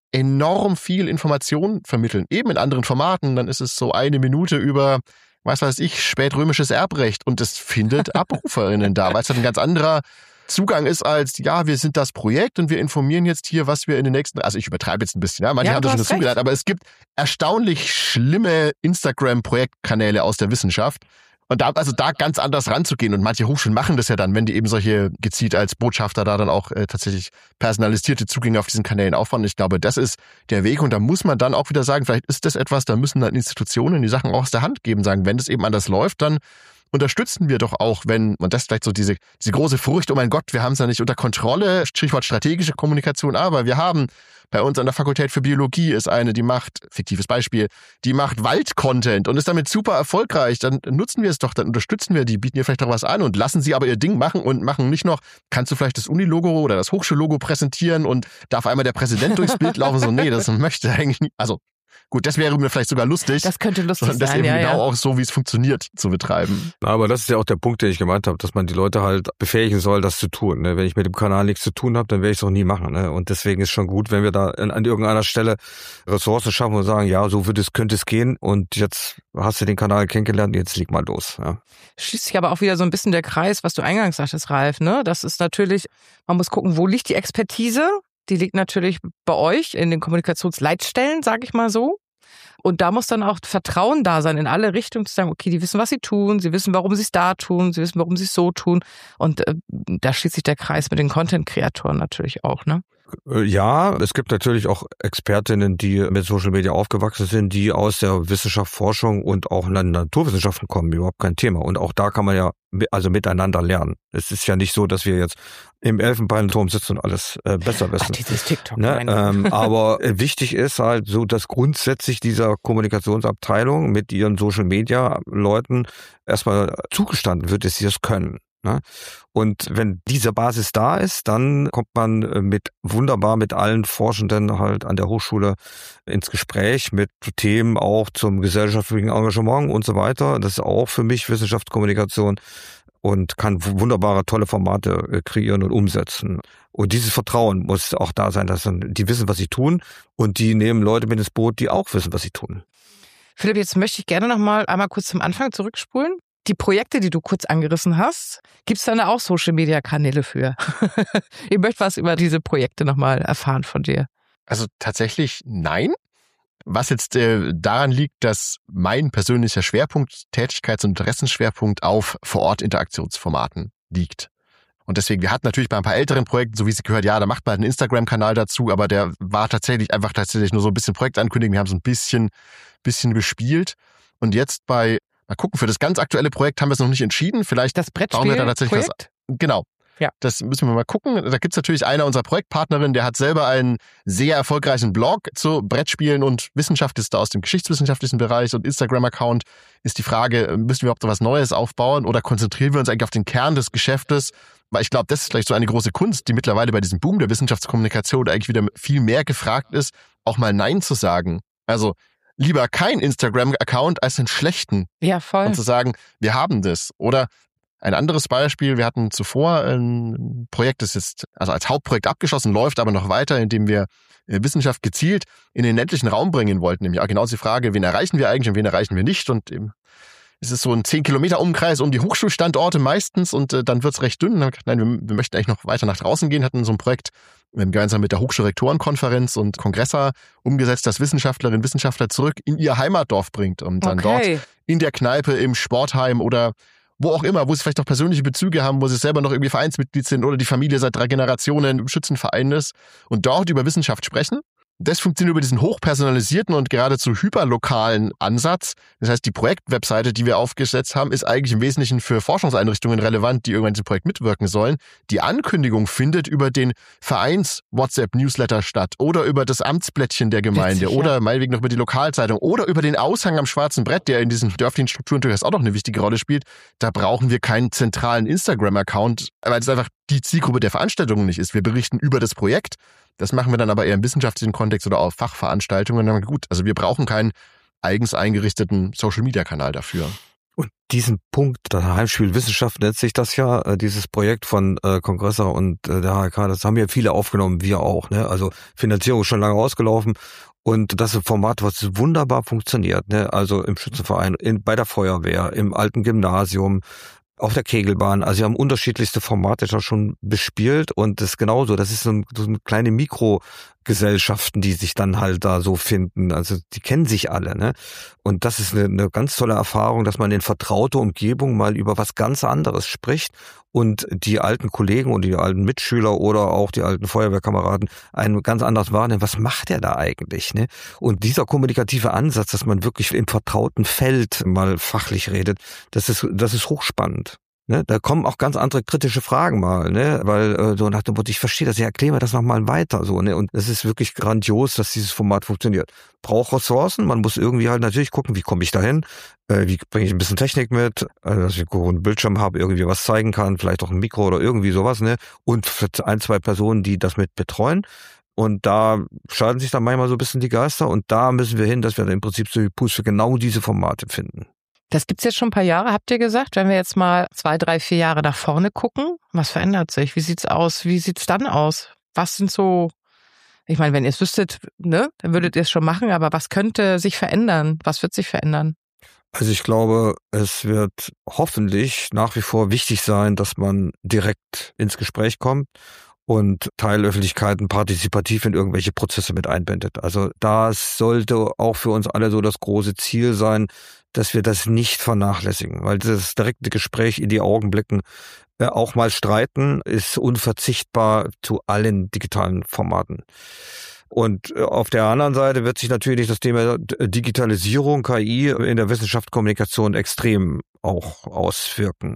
enorm viel Information vermitteln. Eben in anderen Formaten, dann ist es so eine Minute über, was weiß ich, spätrömisches Erbrecht und es findet AbruferInnen da, weil es halt ein ganz anderer Zugang ist als, ja, wir sind das Projekt und wir informieren jetzt hier, was wir in den nächsten, also ich übertreibe jetzt ein bisschen, ja, manche ja, haben das schon dazu gelernt, aber es gibt erstaunlich schlimme Instagram-Projektkanäle aus der Wissenschaft. Und da, also da ganz anders ranzugehen und manche Hochschulen machen das ja dann, wenn die eben solche gezielt als Botschafter da dann auch äh, tatsächlich personalisierte Zugänge auf diesen Kanälen aufbauen. Ich glaube, das ist der Weg und da muss man dann auch wieder sagen, vielleicht ist das etwas, da müssen dann Institutionen die Sachen auch aus der Hand geben, sagen, wenn das eben anders läuft, dann unterstützen wir doch auch, wenn, und das ist vielleicht so diese, diese große Furcht, oh mein Gott, wir haben es ja nicht unter Kontrolle, Stichwort strategische Kommunikation, aber wir haben bei uns an der Fakultät für Biologie ist eine, die macht, fiktives Beispiel, die macht Wald-Content und ist damit super erfolgreich, dann nutzen wir es doch, dann unterstützen wir die, bieten ihr vielleicht auch was an und lassen sie aber ihr Ding machen und machen nicht noch, kannst du vielleicht das Unilogo oder das Hochschullogo präsentieren und darf einmal der Präsident durchs Bild laufen, so, nee, das möchte eigentlich nicht, also gut, das wäre mir vielleicht sogar lustig. Das könnte lustig sein, das eben ja, genau ja. auch so, wie es funktioniert, zu betreiben. Aber das ist ja auch der Punkt, den ich gemeint habe, dass man die Leute halt befähigen soll, das zu tun. Wenn ich mit dem Kanal nichts zu tun habe, dann werde ich es auch nie machen. Und deswegen ist schon gut, wenn wir da an irgendeiner Stelle Ressourcen schaffen und sagen, ja, so wird es, könnte es gehen und jetzt hast du den Kanal kennengelernt, jetzt leg mal los. Ja. Schließt sich aber auch wieder so ein bisschen der Kreis, was du eingangs sagtest, Ralf. Ne? Das ist natürlich, man muss gucken, wo liegt die Expertise? Die liegt natürlich bei euch in den Kommunikationsleitstellen, sage ich mal so. Und da muss dann auch Vertrauen da sein in alle Richtungen, zu sagen, okay, die wissen, was sie tun, sie wissen, warum sie es da tun, sie wissen, warum sie es so tun. Und äh, da schließt sich der Kreis mit den Content-Kreatoren natürlich auch, ne? Ja, es gibt natürlich auch Expertinnen, die mit Social Media aufgewachsen sind, die aus der Wissenschaft, Forschung und auch in den Naturwissenschaften kommen, überhaupt kein Thema. Und auch da kann man ja also miteinander lernen. Es ist ja nicht so, dass wir jetzt im Elfenbeinturm sitzen und alles äh, besser wissen. Ach, dieses TikTok. Ne? Ähm, aber wichtig ist halt so, dass grundsätzlich dieser Kommunikationsabteilung mit ihren Social Media Leuten erstmal zugestanden wird, dass sie das können. Ne? Und wenn diese Basis da ist, dann kommt man mit wunderbar mit allen Forschenden halt an der Hochschule ins Gespräch mit Themen auch zum gesellschaftlichen Engagement und so weiter. Das ist auch für mich Wissenschaftskommunikation und kann wunderbare, tolle Formate kreieren und umsetzen. Und dieses Vertrauen muss auch da sein, dass die wissen, was sie tun und die nehmen Leute mit ins Boot, die auch wissen, was sie tun. Philipp, jetzt möchte ich gerne noch mal einmal kurz zum Anfang zurückspulen. Die Projekte, die du kurz angerissen hast, gibt es da auch Social-Media-Kanäle für? Ich möchte was über diese Projekte nochmal erfahren von dir. Also tatsächlich nein. Was jetzt äh, daran liegt, dass mein persönlicher Schwerpunkt, Tätigkeits- und Interessenschwerpunkt auf Vor-Ort-Interaktionsformaten liegt. Und deswegen, wir hatten natürlich bei ein paar älteren Projekten, so wie es gehört, ja, da macht man einen Instagram-Kanal dazu, aber der war tatsächlich einfach tatsächlich nur so ein bisschen Projektankündigung. Wir haben so ein bisschen, bisschen gespielt. Und jetzt bei Mal gucken, für das ganz aktuelle Projekt haben wir es noch nicht entschieden. Vielleicht das bauen wir da tatsächlich Projekt? was. Genau. Ja. Das müssen wir mal gucken. Da gibt es natürlich einer unserer Projektpartnerinnen, der hat selber einen sehr erfolgreichen Blog zu Brettspielen und Wissenschaft, ist da aus dem geschichtswissenschaftlichen Bereich und Instagram-Account. Ist die Frage, müssen wir überhaupt so was Neues aufbauen oder konzentrieren wir uns eigentlich auf den Kern des Geschäftes? Weil ich glaube, das ist vielleicht so eine große Kunst, die mittlerweile bei diesem Boom der Wissenschaftskommunikation eigentlich wieder viel mehr gefragt ist, auch mal Nein zu sagen. Also lieber kein Instagram-Account als einen schlechten. Ja, voll. Und zu sagen, wir haben das. Oder ein anderes Beispiel, wir hatten zuvor ein Projekt, das jetzt also als Hauptprojekt abgeschlossen, läuft aber noch weiter, indem wir Wissenschaft gezielt in den ländlichen Raum bringen wollten. Nämlich auch genau die Frage, wen erreichen wir eigentlich und wen erreichen wir nicht. Und eben es ist so ein zehn Kilometer Umkreis um die Hochschulstandorte meistens und äh, dann wird's recht dünn. Dann haben wir gesagt, nein, wir, wir möchten eigentlich noch weiter nach draußen gehen, hatten so ein Projekt gemeinsam mit der Hochschulrektorenkonferenz und Kongressa umgesetzt, dass Wissenschaftlerinnen und Wissenschaftler zurück in ihr Heimatdorf bringt und dann okay. dort in der Kneipe, im Sportheim oder wo auch immer, wo sie vielleicht noch persönliche Bezüge haben, wo sie selber noch irgendwie Vereinsmitglied sind oder die Familie seit drei Generationen im Schützenverein ist und dort über Wissenschaft sprechen. Das funktioniert über diesen hochpersonalisierten und geradezu hyperlokalen Ansatz. Das heißt, die Projektwebseite, die wir aufgesetzt haben, ist eigentlich im Wesentlichen für Forschungseinrichtungen relevant, die irgendwann in diesem Projekt mitwirken sollen. Die Ankündigung findet über den Vereins-WhatsApp-Newsletter statt oder über das Amtsblättchen der Gemeinde Witzig, oder ja. meinetwegen noch über die Lokalzeitung oder über den Aushang am schwarzen Brett, der in diesen dörflichen Strukturen durchaus auch noch eine wichtige Rolle spielt. Da brauchen wir keinen zentralen Instagram-Account, weil es einfach die Zielgruppe der Veranstaltungen nicht ist. Wir berichten über das Projekt. Das machen wir dann aber eher im wissenschaftlichen Kontext oder auf Fachveranstaltungen. Und dann gut, also wir brauchen keinen eigens eingerichteten Social-Media-Kanal dafür. Und diesen Punkt, das Heimspiel Wissenschaft nennt sich das ja, dieses Projekt von äh, Kongressa und äh, der H H K, das haben ja viele aufgenommen, wir auch. Ne? Also Finanzierung ist schon lange ausgelaufen und das ist ein Format, was wunderbar funktioniert. Ne? Also im Schützenverein, in, bei der Feuerwehr, im alten Gymnasium, auf der Kegelbahn. Also wir haben unterschiedlichste Formate da schon bespielt und das ist genauso. Das ist so, ein, so eine kleine Mikro Gesellschaften, die sich dann halt da so finden. Also die kennen sich alle, ne? Und das ist eine, eine ganz tolle Erfahrung, dass man in vertrauter Umgebung mal über was ganz anderes spricht und die alten Kollegen und die alten Mitschüler oder auch die alten Feuerwehrkameraden einen ganz anders wahrnehmen. Was macht der da eigentlich, ne? Und dieser kommunikative Ansatz, dass man wirklich im vertrauten Feld mal fachlich redet, das ist, das ist hochspannend. Ne, da kommen auch ganz andere kritische Fragen mal, ne, weil äh, so nach dem Motto, ich verstehe das, ja, erklär mir das nochmal weiter, so, ne, und es ist wirklich grandios, dass dieses Format funktioniert. Braucht Ressourcen, man muss irgendwie halt natürlich gucken, wie komme ich dahin, äh, wie bringe ich ein bisschen Technik mit, äh, dass ich einen Bildschirm habe, irgendwie was zeigen kann, vielleicht auch ein Mikro oder irgendwie sowas, ne, und für ein, zwei Personen, die das mit betreuen. Und da scheiden sich dann manchmal so ein bisschen die Geister und da müssen wir hin, dass wir dann im Prinzip so Puls für genau diese Formate finden. Das gibt's jetzt schon ein paar Jahre, habt ihr gesagt. Wenn wir jetzt mal zwei, drei, vier Jahre nach vorne gucken, was verändert sich? Wie sieht's aus? Wie sieht's dann aus? Was sind so, ich meine, wenn ihr es wüsstet, ne, dann würdet ihr es schon machen, aber was könnte sich verändern? Was wird sich verändern? Also ich glaube, es wird hoffentlich nach wie vor wichtig sein, dass man direkt ins Gespräch kommt und Teilöffentlichkeiten partizipativ in irgendwelche Prozesse mit einbindet. Also das sollte auch für uns alle so das große Ziel sein, dass wir das nicht vernachlässigen, weil das direkte Gespräch in die Augen blicken, äh, auch mal streiten, ist unverzichtbar zu allen digitalen Formaten. Und auf der anderen Seite wird sich natürlich das Thema Digitalisierung, K I in der Wissenschaftskommunikation extrem auch auswirken.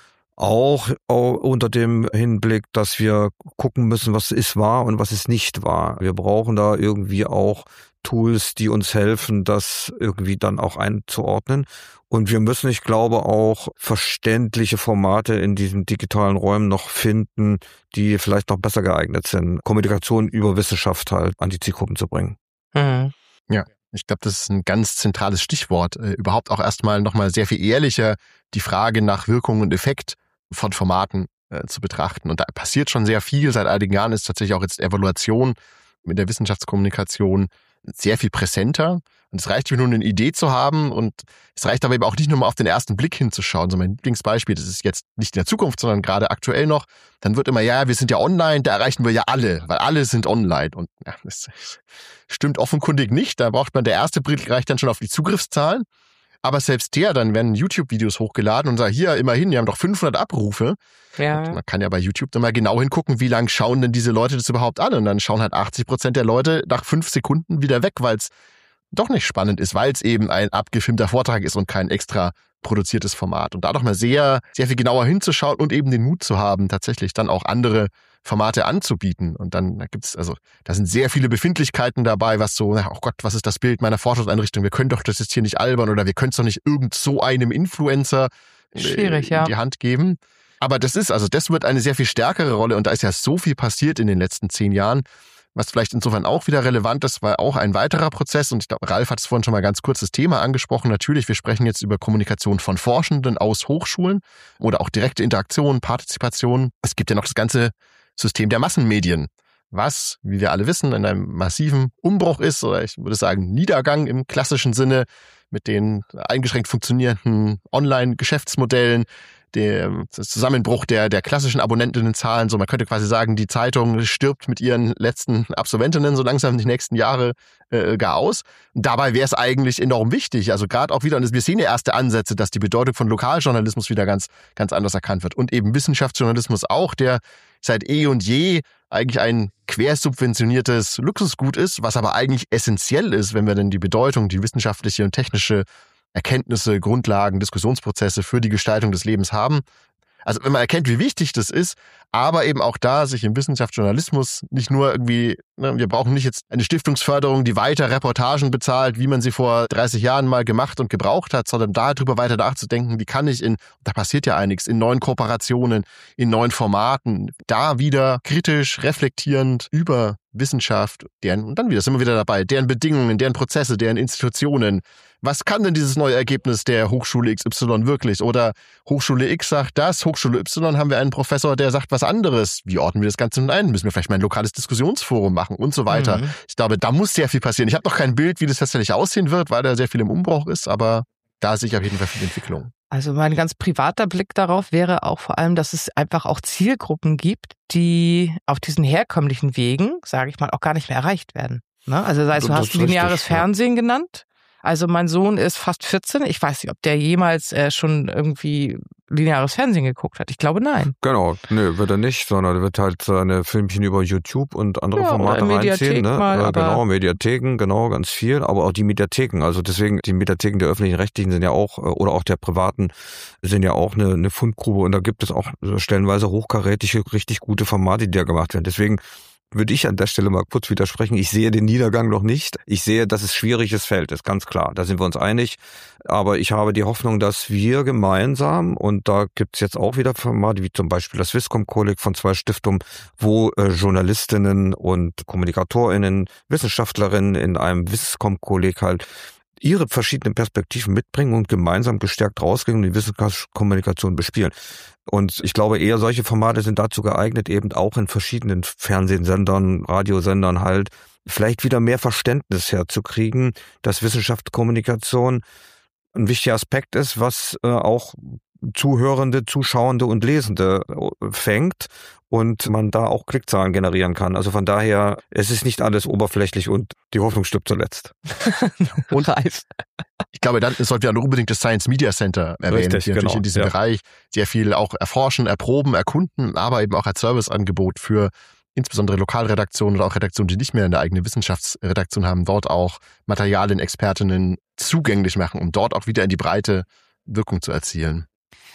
Auch unter dem Hinblick, dass wir gucken müssen, was ist wahr und was ist nicht wahr. Wir brauchen da irgendwie auch Tools, die uns helfen, das irgendwie dann auch einzuordnen. Und wir müssen, ich glaube, auch verständliche Formate in diesen digitalen Räumen noch finden, die vielleicht noch besser geeignet sind, Kommunikation über Wissenschaft halt an die Zielgruppen zu bringen. Mhm. Ja. Ich glaube, das ist ein ganz zentrales Stichwort. Äh, überhaupt auch erstmal nochmal sehr viel ehrlicher die Frage nach Wirkung und Effekt von Formaten äh, zu betrachten. Und da passiert schon sehr viel. Seit einigen Jahren ist tatsächlich auch jetzt Evaluation mit der Wissenschaftskommunikation sehr viel präsenter. Und es reicht nur, eine Idee zu haben und es reicht aber eben auch nicht nur mal auf den ersten Blick hinzuschauen. So mein Lieblingsbeispiel, das ist jetzt nicht in der Zukunft, sondern gerade aktuell noch, dann wird immer, ja, wir sind ja online, da erreichen wir ja alle, weil alle sind online. Und ja, das stimmt offenkundig nicht. Da braucht man, der erste Blick reicht dann schon auf die Zugriffszahlen. Aber selbst der, dann werden YouTube-Videos hochgeladen und sagen, hier, immerhin, wir haben doch fünfhundert Abrufe. Ja. Und man kann ja bei YouTube dann mal genau hingucken, wie lange schauen denn diese Leute das überhaupt an? Und dann schauen halt achtzig Prozent der Leute nach fünf Sekunden wieder weg, weil es doch nicht spannend ist, weil es eben ein abgefilmter Vortrag ist und kein extra produziertes Format. Und da doch mal sehr, sehr viel genauer hinzuschauen und eben den Mut zu haben, tatsächlich dann auch andere Formate anzubieten. Und dann da gibt's, also, da sind sehr viele Befindlichkeiten dabei, was so, oh Gott, was ist das Bild meiner Forschungseinrichtung? Wir können doch das jetzt hier nicht albern oder wir können es doch nicht irgend so einem Influencer Schwierig, in ja. die Hand geben. Aber das ist, also das wird eine sehr viel stärkere Rolle und da ist ja so viel passiert in den letzten zehn Jahren, was vielleicht insofern auch wieder relevant ist, weil auch ein weiterer Prozess, und ich glaube, Ralf hat es vorhin schon mal ganz kurz das Thema angesprochen, natürlich, wir sprechen jetzt über Kommunikation von Forschenden aus Hochschulen oder auch direkte Interaktion, Partizipation. Es gibt ja noch das ganze System der Massenmedien, was, wie wir alle wissen, in einem massiven Umbruch ist, oder ich würde sagen Niedergang im klassischen Sinne, mit den eingeschränkt funktionierenden Online-Geschäftsmodellen, der Zusammenbruch der, der klassischen Abonnentinnenzahlen. So, man könnte quasi sagen, die Zeitung stirbt mit ihren letzten Absolventinnen so langsam die nächsten Jahre äh, gar aus. Dabei wäre es eigentlich enorm wichtig. Also gerade auch wieder, und wir sehen ja erste Ansätze, dass die Bedeutung von Lokaljournalismus wieder ganz, ganz anders erkannt wird. Und eben Wissenschaftsjournalismus auch, der seit eh und je eigentlich ein quersubventioniertes Luxusgut ist, was aber eigentlich essentiell ist, wenn wir denn die Bedeutung, die wissenschaftliche und technische Erkenntnisse, Grundlagen, Diskussionsprozesse für die Gestaltung des Lebens haben. Also wenn man erkennt, wie wichtig das ist, aber eben auch da sich im Wissenschaftsjournalismus nicht nur irgendwie, ne, wir brauchen nicht jetzt eine Stiftungsförderung, die weiter Reportagen bezahlt, wie man sie vor dreißig Jahren mal gemacht und gebraucht hat, sondern darüber weiter nachzudenken, wie kann ich in, da passiert ja einiges, in neuen Kooperationen, in neuen Formaten, da wieder kritisch, reflektierend über Wissenschaft, deren, und dann wieder, sind wir wieder dabei, deren Bedingungen, deren Prozesse, deren Institutionen. Was kann denn dieses neue Ergebnis der Hochschule X Y wirklich? Oder Hochschule X sagt das, Hochschule Y haben wir einen Professor, der sagt was anderes. Wie ordnen wir das Ganze nun ein? Müssen wir vielleicht mal ein lokales Diskussionsforum machen und so weiter. Mhm. Ich glaube, da muss sehr viel passieren. Ich habe noch kein Bild, wie das tatsächlich aussehen wird, weil da sehr viel im Umbruch ist, aber da sehe ich auf jeden Fall viel Entwicklung. Also mein ganz privater Blick darauf wäre auch vor allem, dass es einfach auch Zielgruppen gibt, die auf diesen herkömmlichen Wegen, sage ich mal, auch gar nicht mehr erreicht werden. Ne? Also sei es, du hast lineares richtig, Fernsehen ja. genannt. Also mein Sohn ist fast vierzehn. Ich weiß nicht, ob der jemals äh, schon irgendwie lineares Fernsehen geguckt hat. Ich glaube, nein. Genau, nö, wird er nicht, sondern er wird halt seine Filmchen über YouTube und andere ja, Formate reinziehen. Ne? Mal, äh, genau, Mediatheken, genau, ganz viel. Aber auch die Mediatheken, also deswegen, die Mediatheken der öffentlichen Rechtlichen sind ja auch, oder auch der privaten, sind ja auch eine, eine Fundgrube. Und da gibt es auch stellenweise hochkarätige, richtig gute Formate, die da gemacht werden. Deswegen würde ich an der Stelle mal kurz widersprechen. Ich sehe den Niedergang noch nicht. Ich sehe, dass es schwieriges Feld ist, ganz klar. Da sind wir uns einig. Aber ich habe die Hoffnung, dass wir gemeinsam, und da gibt es jetzt auch wieder Formate, wie zum Beispiel das Swisscom-Kolleg von zwei Stiftungen, wo äh, Journalistinnen und KommunikatorInnen, Wissenschaftlerinnen in einem Swisscom-Kolleg halt ihre verschiedenen Perspektiven mitbringen und gemeinsam gestärkt rausgehen und die Wissenschaftskommunikation bespielen. Und ich glaube eher, solche Formate sind dazu geeignet, eben auch in verschiedenen Fernsehsendern, Radiosendern halt vielleicht wieder mehr Verständnis herzukriegen, dass Wissenschaftskommunikation ein wichtiger Aspekt ist, was äh, auch Zuhörende, Zuschauende und Lesende fängt und man da auch Klickzahlen generieren kann. Also von daher, es ist nicht alles oberflächlich und die Hoffnung stirbt zuletzt. Und ich glaube, dann sollten wir auch unbedingt das Science Media Center erwähnen, Richtig, die natürlich genau, in diesem ja. Bereich sehr viel auch erforschen, erproben, erkunden, aber eben auch als Serviceangebot für insbesondere Lokalredaktionen oder auch Redaktionen, die nicht mehr eine eigene Wissenschaftsredaktion haben, dort auch Materialien, Expertinnen zugänglich machen, um dort auch wieder in die Breite Wirkung zu erzielen.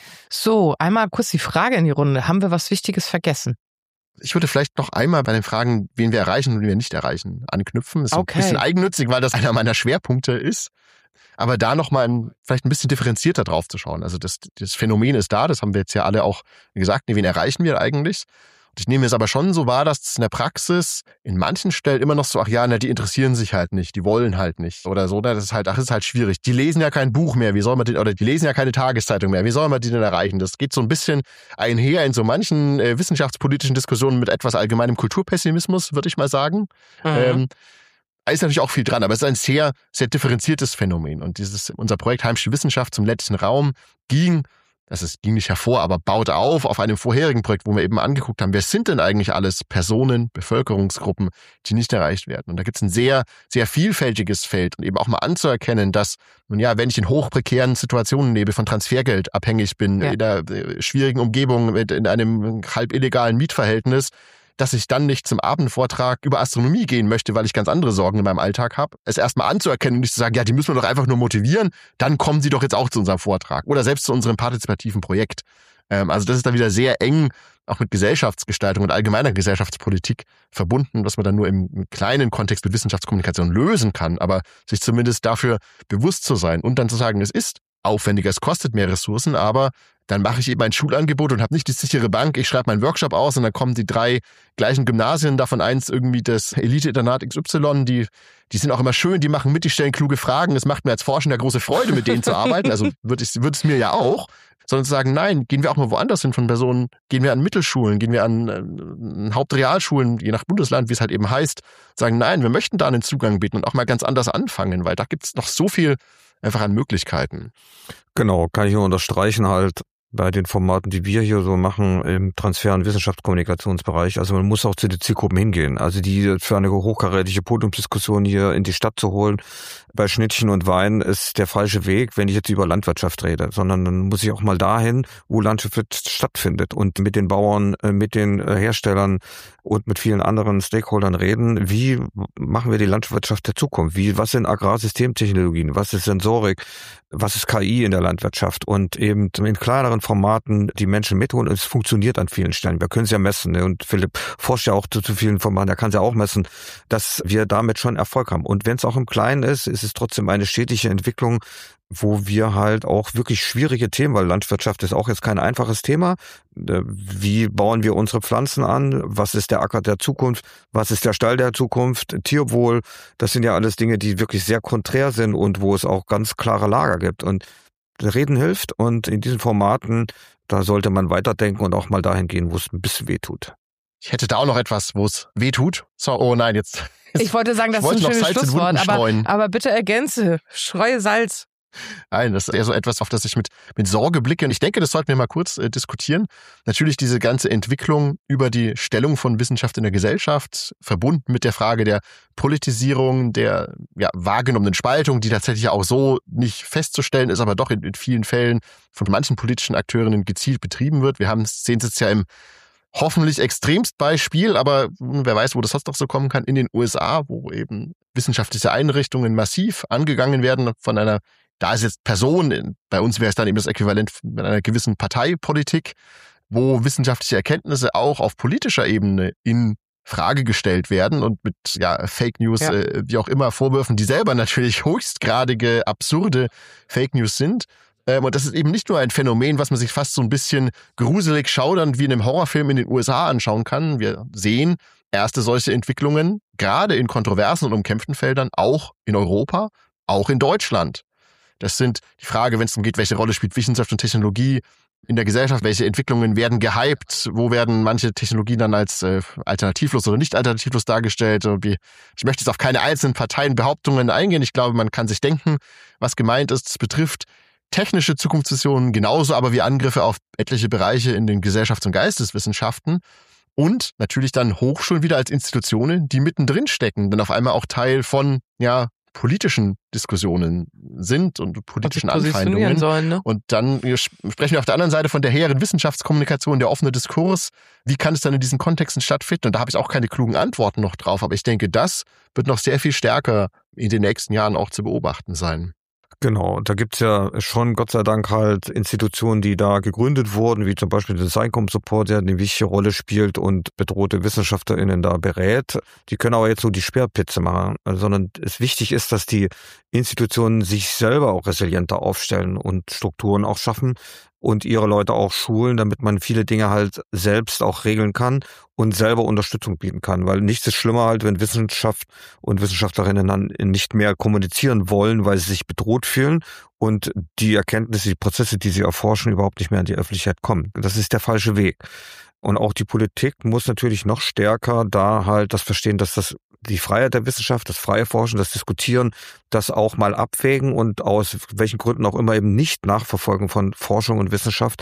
So, einmal kurz die Frage in die Runde. Haben wir was Wichtiges vergessen? Ich würde vielleicht noch einmal bei den Fragen, wen wir erreichen und wen wir nicht erreichen, anknüpfen. Das ist okay. ein bisschen eigennützig, weil das einer meiner Schwerpunkte ist. Aber da nochmal ein, vielleicht ein bisschen differenzierter drauf zu schauen. Also das, das Phänomen ist da, das haben wir jetzt ja alle auch gesagt. Wen erreichen wir eigentlich? Und ich nehme es aber schon so wahr, dass es in der Praxis in manchen Stellen immer noch so, ach ja, na, die interessieren sich halt nicht, die wollen halt nicht oder so. Das ist halt, ach, das ist halt schwierig. Die lesen ja kein Buch mehr, wie soll man den, oder die lesen ja keine Tageszeitung mehr, wie soll man die denn erreichen? Das geht so ein bisschen einher in so manchen äh, wissenschaftspolitischen Diskussionen mit etwas allgemeinem Kulturpessimismus, würde ich mal sagen. Mhm. Ähm, Da ist natürlich auch viel dran, aber es ist ein sehr, sehr differenziertes Phänomen. Und dieses, unser Projekt Heimische Wissenschaft zum ländlichen Raum ging, das ist, ging nicht hervor, aber baut auf auf einem vorherigen Projekt, wo wir eben angeguckt haben, wer sind denn eigentlich alles Personen, Bevölkerungsgruppen, die nicht erreicht werden. Und da gibt es ein sehr, sehr vielfältiges Feld und eben auch mal anzuerkennen, dass, nun ja, wenn ich in hochprekären Situationen lebe, von Transfergeld abhängig bin, ja. in einer schwierigen Umgebung, mit, in einem halb illegalen Mietverhältnis, dass ich dann nicht zum Abendvortrag über Astronomie gehen möchte, weil ich ganz andere Sorgen in meinem Alltag habe. Es erstmal anzuerkennen und nicht zu sagen, ja, die müssen wir doch einfach nur motivieren, dann kommen sie doch jetzt auch zu unserem Vortrag oder selbst zu unserem partizipativen Projekt. Ähm, also das ist dann wieder sehr eng auch mit Gesellschaftsgestaltung und allgemeiner Gesellschaftspolitik verbunden, was man dann nur im kleinen Kontext mit Wissenschaftskommunikation lösen kann, aber sich zumindest dafür bewusst zu sein und dann zu sagen, es ist aufwendiger, es kostet mehr Ressourcen, aber dann mache ich eben ein Schulangebot und habe nicht die sichere Bank, ich schreibe meinen Workshop aus und dann kommen die drei gleichen Gymnasien, davon eins irgendwie das Elite-Internat X Y, die, die sind auch immer schön, die machen mit, die stellen kluge Fragen, es macht mir als Forschender große Freude, mit denen zu arbeiten, also würde ich, würde es mir ja auch, sondern zu sagen, nein, gehen wir auch mal woanders hin von Personen, gehen wir an Mittelschulen, gehen wir an äh, Hauptrealschulen, je nach Bundesland, wie es halt eben heißt, sagen, nein, wir möchten da einen Zugang bieten und auch mal ganz anders anfangen, weil da gibt es noch so viel einfach an Möglichkeiten. Genau, kann ich nur unterstreichen halt bei den Formaten, die wir hier so machen im Transfer- und Wissenschaftskommunikationsbereich. Also man muss auch zu den Zielgruppen hingehen. Also die für eine hochkarätige Podiumsdiskussion hier in die Stadt zu holen, bei Schnittchen und Wein ist der falsche Weg, wenn ich jetzt über Landwirtschaft rede, sondern dann muss ich auch mal dahin, wo Landwirtschaft stattfindet und mit den Bauern, mit den Herstellern und mit vielen anderen Stakeholdern reden. Wie machen wir die Landwirtschaft der Zukunft? Wie, was sind Agrarsystemtechnologien? Was ist Sensorik? Was ist K I in der Landwirtschaft? Und eben in kleineren Formaten die Menschen mitholen. Und es funktioniert an vielen Stellen. Wir können es ja messen. Und Philipp forscht ja auch zu, zu vielen Formaten. Er kann es ja auch messen, dass wir damit schon Erfolg haben. Und wenn es auch im Kleinen ist, ist es trotzdem eine stetige Entwicklung, wo wir halt auch wirklich schwierige Themen, weil Landwirtschaft ist auch jetzt kein einfaches Thema. Wie bauen wir unsere Pflanzen an? Was ist der Acker der Zukunft? Was ist der Stall der Zukunft? Tierwohl, das sind ja alles Dinge, die wirklich sehr konträr sind und wo es auch ganz klare Lager gibt. Und Reden hilft und in diesen Formaten, da sollte man weiterdenken und auch mal dahin gehen, wo es ein bisschen weh tut. Ich hätte da auch noch etwas, wo es weh tut. So, oh nein, jetzt. jetzt ich wollte sagen, das ist ein schönes Schlusswort, aber, aber bitte ergänze. Streue Salz. Nein, das ist eher so etwas, auf das ich mit, mit Sorge blicke. Und ich denke, das sollten wir mal kurz äh, diskutieren. Natürlich diese ganze Entwicklung über die Stellung von Wissenschaft in der Gesellschaft, verbunden mit der Frage der Politisierung, der ja, wahrgenommenen Spaltung, die tatsächlich auch so nicht festzustellen ist, aber doch in, in vielen Fällen von manchen politischen Akteurinnen gezielt betrieben wird. Wir haben sehen es jetzt ja im hoffentlich Extremstbeispiel, aber wer weiß, wo das sonst noch so kommen kann, in den U S A, wo eben wissenschaftliche Einrichtungen massiv angegangen werden von einer, da ist jetzt Person, bei uns wäre es dann eben das Äquivalent mit einer gewissen Parteipolitik, wo wissenschaftliche Erkenntnisse auch auf politischer Ebene in Frage gestellt werden und mit ja, Fake News, ja. äh, wie auch immer, Vorwürfen, die selber natürlich höchstgradige, absurde Fake News sind. Und das ist eben nicht nur ein Phänomen, was man sich fast so ein bisschen gruselig schaudernd wie in einem Horrorfilm in den U S A anschauen kann. Wir sehen erste solche Entwicklungen, gerade in kontroversen und umkämpften Feldern, auch in Europa, auch in Deutschland. Das sind die Frage, wenn es darum geht, welche Rolle spielt Wissenschaft und Technologie in der Gesellschaft, welche Entwicklungen werden gehypt, wo werden manche Technologien dann als äh, alternativlos oder nicht alternativlos dargestellt. Und wie, ich möchte jetzt auf keine einzelnen Parteienbehauptungen eingehen. Ich glaube, man kann sich denken, was gemeint ist. Es betrifft technische Zukunftsvisionen genauso, aber wie Angriffe auf etliche Bereiche in den Gesellschafts- und Geisteswissenschaften und natürlich dann Hochschulen wieder als Institutionen, die mittendrin stecken, dann auf einmal auch Teil von ja politischen Diskussionen sind und politischen Anfeindungen. Sollen, ne? Und dann sprechen wir auf der anderen Seite von der hehren Wissenschaftskommunikation, der offene Diskurs. Wie kann es dann in diesen Kontexten stattfinden? Und da habe ich auch keine klugen Antworten noch drauf, aber ich denke, das wird noch sehr viel stärker in den nächsten Jahren auch zu beobachten sein. Genau, da gibt's ja schon Gott sei Dank halt Institutionen, die da gegründet wurden, wie zum Beispiel der SciComm Support, der eine wichtige Rolle spielt und bedrohte WissenschaftlerInnen da berät. Die können aber jetzt so die Speerpitze machen, sondern es wichtig ist, dass die Institutionen sich selber auch resilienter aufstellen und Strukturen auch schaffen und ihre Leute auch schulen, damit man viele Dinge halt selbst auch regeln kann und selber Unterstützung bieten kann. Weil nichts ist schlimmer halt, wenn Wissenschaft und Wissenschaftlerinnen dann nicht mehr kommunizieren wollen, weil sie sich bedroht fühlen und die Erkenntnisse, die Prozesse, die sie erforschen, überhaupt nicht mehr in die Öffentlichkeit kommen. Das ist der falsche Weg. Und auch die Politik muss natürlich noch stärker da halt das verstehen, dass das die Freiheit der Wissenschaft, das freie Forschen, das Diskutieren, das auch mal abwägen und aus welchen Gründen auch immer eben nicht Nachverfolgen von Forschung und Wissenschaft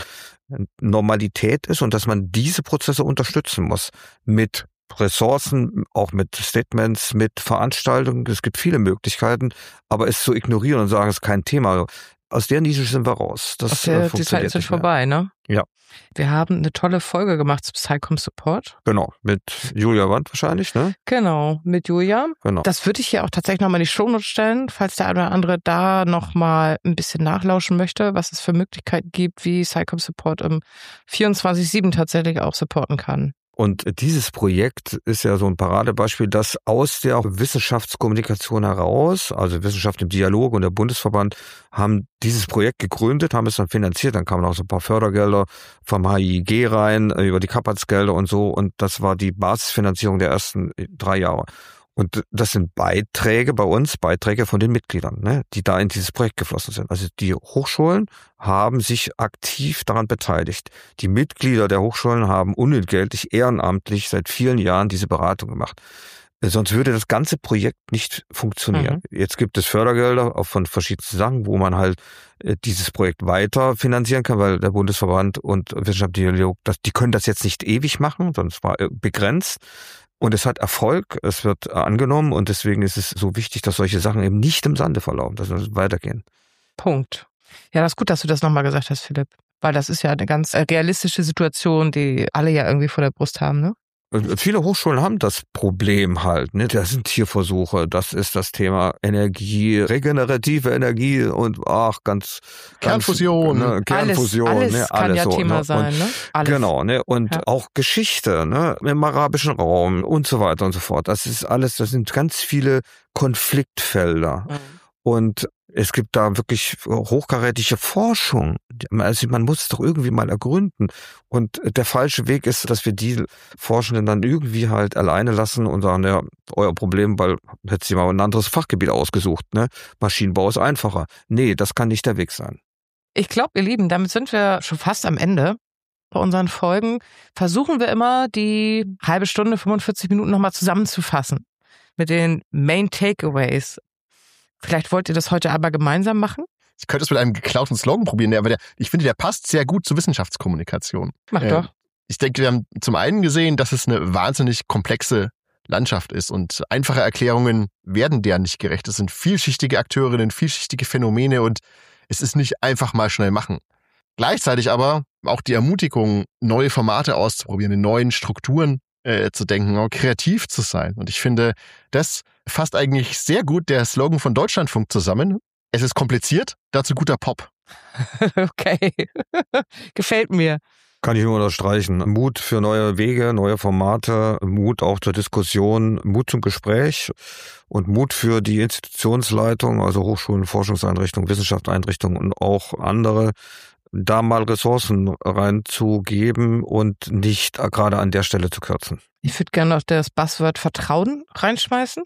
Normalität ist und dass man diese Prozesse unterstützen muss mit Ressourcen, auch mit Statements, mit Veranstaltungen. Es gibt viele Möglichkeiten, aber es zu ignorieren und sagen, es ist kein Thema. Aus der Nische sind wir raus. Das Aus der, die Zeit ist jetzt vorbei, ne? Ja. Wir haben eine tolle Folge gemacht zum SciComm Support. Genau, mit Julia Wand wahrscheinlich, ne? Genau, mit Julia. Genau. Das würde ich hier auch tatsächlich nochmal in die Shownotes stellen, falls der eine oder andere da nochmal ein bisschen nachlauschen möchte, was es für Möglichkeiten gibt, wie SciComm Support im vierundzwanzig sieben tatsächlich auch supporten kann. Und dieses Projekt ist ja so ein Paradebeispiel, dass aus der Wissenschaftskommunikation heraus, also Wissenschaft im Dialog und der Bundesverband, haben dieses Projekt gegründet, haben es dann finanziert, dann kamen auch so ein paar Fördergelder vom H I G rein, über die Kappatzgelder und so, und das war die Basisfinanzierung der ersten drei Jahre. Und das sind Beiträge bei uns, Beiträge von den Mitgliedern, ne, die da in dieses Projekt geflossen sind. Also die Hochschulen haben sich aktiv daran beteiligt. Die Mitglieder der Hochschulen haben unentgeltlich, ehrenamtlich seit vielen Jahren diese Beratung gemacht. Sonst würde das ganze Projekt nicht funktionieren. Mhm. Jetzt gibt es Fördergelder auch von verschiedensten Sachen, wo man halt dieses Projekt weiter finanzieren kann, weil der Bundesverband und Wissenschaft Dialog, die können das jetzt nicht ewig machen, sondern es war begrenzt. Und es hat Erfolg, es wird angenommen und deswegen ist es so wichtig, dass solche Sachen eben nicht im Sande verlaufen, dass wir weitergehen. Punkt. Ja, das ist gut, dass du das nochmal gesagt hast, Philipp. Weil das ist ja eine ganz realistische Situation, die alle ja irgendwie vor der Brust haben, ne? Viele Hochschulen haben das Problem halt, ne? Das sind Tierversuche, das ist das Thema Energie, regenerative Energie und ach, ganz Kernfusion, ganz, ne? Kernfusion, alles, alles ne? kann alles ja so, Thema ne? sein, und, ne? Alles. Genau, ne? Und ja. Auch Geschichte, ne? Im arabischen Raum und so weiter und so fort. Das ist alles, das sind ganz viele Konfliktfelder. Mhm. Und es gibt da wirklich hochkarätige Forschung. Also man muss es doch irgendwie mal ergründen. Und der falsche Weg ist, dass wir die Forschenden dann irgendwie halt alleine lassen und sagen, ja, euer Problem, weil hättest du mal ein anderes Fachgebiet ausgesucht, ne? Maschinenbau ist einfacher. Nee, das kann nicht der Weg sein. Ich glaube, ihr Lieben, damit sind wir schon fast am Ende. Bei unseren Folgen versuchen wir immer, die halbe Stunde, fünfundvierzig Minuten nochmal zusammenzufassen. Mit den Main Takeaways. Vielleicht wollt ihr das heute aber gemeinsam machen? Ich könnte es mit einem geklauten Slogan probieren, aber der, ich finde, der passt sehr gut zur Wissenschaftskommunikation. Mach äh, doch. Ich denke, wir haben zum einen gesehen, dass es eine wahnsinnig komplexe Landschaft ist und einfache Erklärungen werden der nicht gerecht. Es sind vielschichtige Akteurinnen, vielschichtige Phänomene und es ist nicht einfach mal schnell machen. Gleichzeitig aber auch die Ermutigung, neue Formate auszuprobieren, in neuen Strukturen äh, zu denken, auch kreativ zu sein. Und ich finde, das fasst eigentlich sehr gut der Slogan von Deutschlandfunk zusammen. Es ist kompliziert, dazu guter Pop. Okay, gefällt mir. Kann ich nur unterstreichen. Mut für neue Wege, neue Formate, Mut auch zur Diskussion, Mut zum Gespräch und Mut für die Institutionsleitung, also Hochschulen, Forschungseinrichtungen, Wissenschaftseinrichtungen und auch andere, da mal Ressourcen reinzugeben und nicht gerade an der Stelle zu kürzen. Ich würde gerne noch das Buzzword Vertrauen reinschmeißen.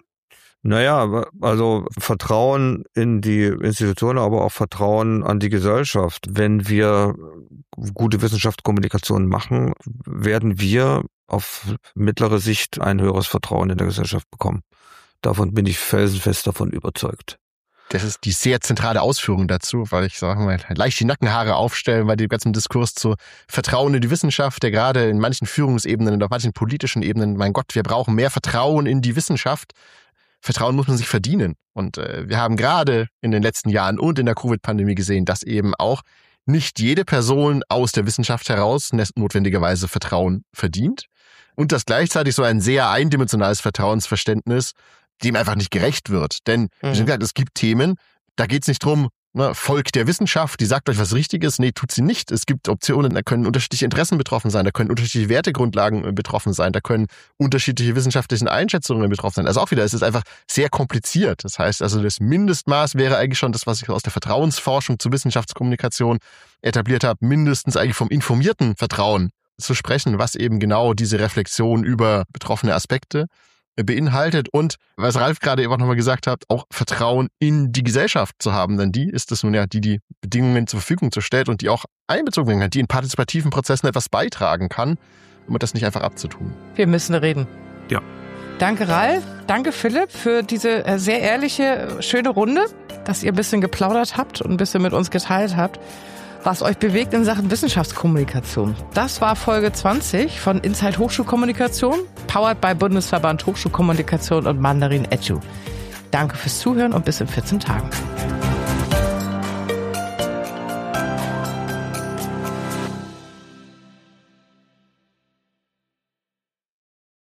Naja, also Vertrauen in die Institutionen, aber auch Vertrauen an die Gesellschaft. Wenn wir gute Wissenschaftskommunikation machen, werden wir auf mittlere Sicht ein höheres Vertrauen in der Gesellschaft bekommen. Davon bin ich felsenfest davon überzeugt. Das ist die sehr zentrale Ausführung dazu, weil ich sage mal, leicht die Nackenhaare aufstellen bei dem ganzen Diskurs zu Vertrauen in die Wissenschaft, der gerade in manchen Führungsebenen und auf manchen politischen Ebenen, mein Gott, wir brauchen mehr Vertrauen in die Wissenschaft. Vertrauen muss man sich verdienen. Und äh, wir haben gerade in den letzten Jahren und in der Covid-Pandemie gesehen, dass eben auch nicht jede Person aus der Wissenschaft heraus notwendigerweise Vertrauen verdient. Und dass gleichzeitig so ein sehr eindimensionales Vertrauensverständnis dem einfach nicht gerecht wird. Denn, wie Mhm. schon gesagt, es gibt Themen, da geht es nicht drum, ne, folgt der Wissenschaft, die sagt euch, was richtig ist. Nee, tut sie nicht. Es gibt Optionen, da können unterschiedliche Interessen betroffen sein, da können unterschiedliche Wertegrundlagen betroffen sein, da können unterschiedliche wissenschaftliche Einschätzungen betroffen sein. Also auch wieder, es ist einfach sehr kompliziert. Das heißt also, das Mindestmaß wäre eigentlich schon das, was ich aus der Vertrauensforschung zur Wissenschaftskommunikation etabliert habe, mindestens eigentlich vom informierten Vertrauen zu sprechen, was eben genau diese Reflexion über betroffene Aspekte beinhaltet und, was Ralf gerade eben auch nochmal gesagt hat, auch Vertrauen in die Gesellschaft zu haben, denn die ist es nun ja, die die Bedingungen zur Verfügung zu stellt und die auch einbezogen werden kann, die in partizipativen Prozessen etwas beitragen kann, um das nicht einfach abzutun. Wir müssen reden. Ja. Danke Ralf, danke Philipp für diese äh, sehr ehrliche, schöne Runde, dass ihr ein bisschen geplaudert habt und ein bisschen mit uns geteilt habt, was euch bewegt in Sachen Wissenschaftskommunikation. Das war Folge zwanzig von Inside Hochschulkommunikation, powered by Bundesverband Hochschulkommunikation und Mandarin Edu. Danke fürs Zuhören und bis in vierzehn Tagen.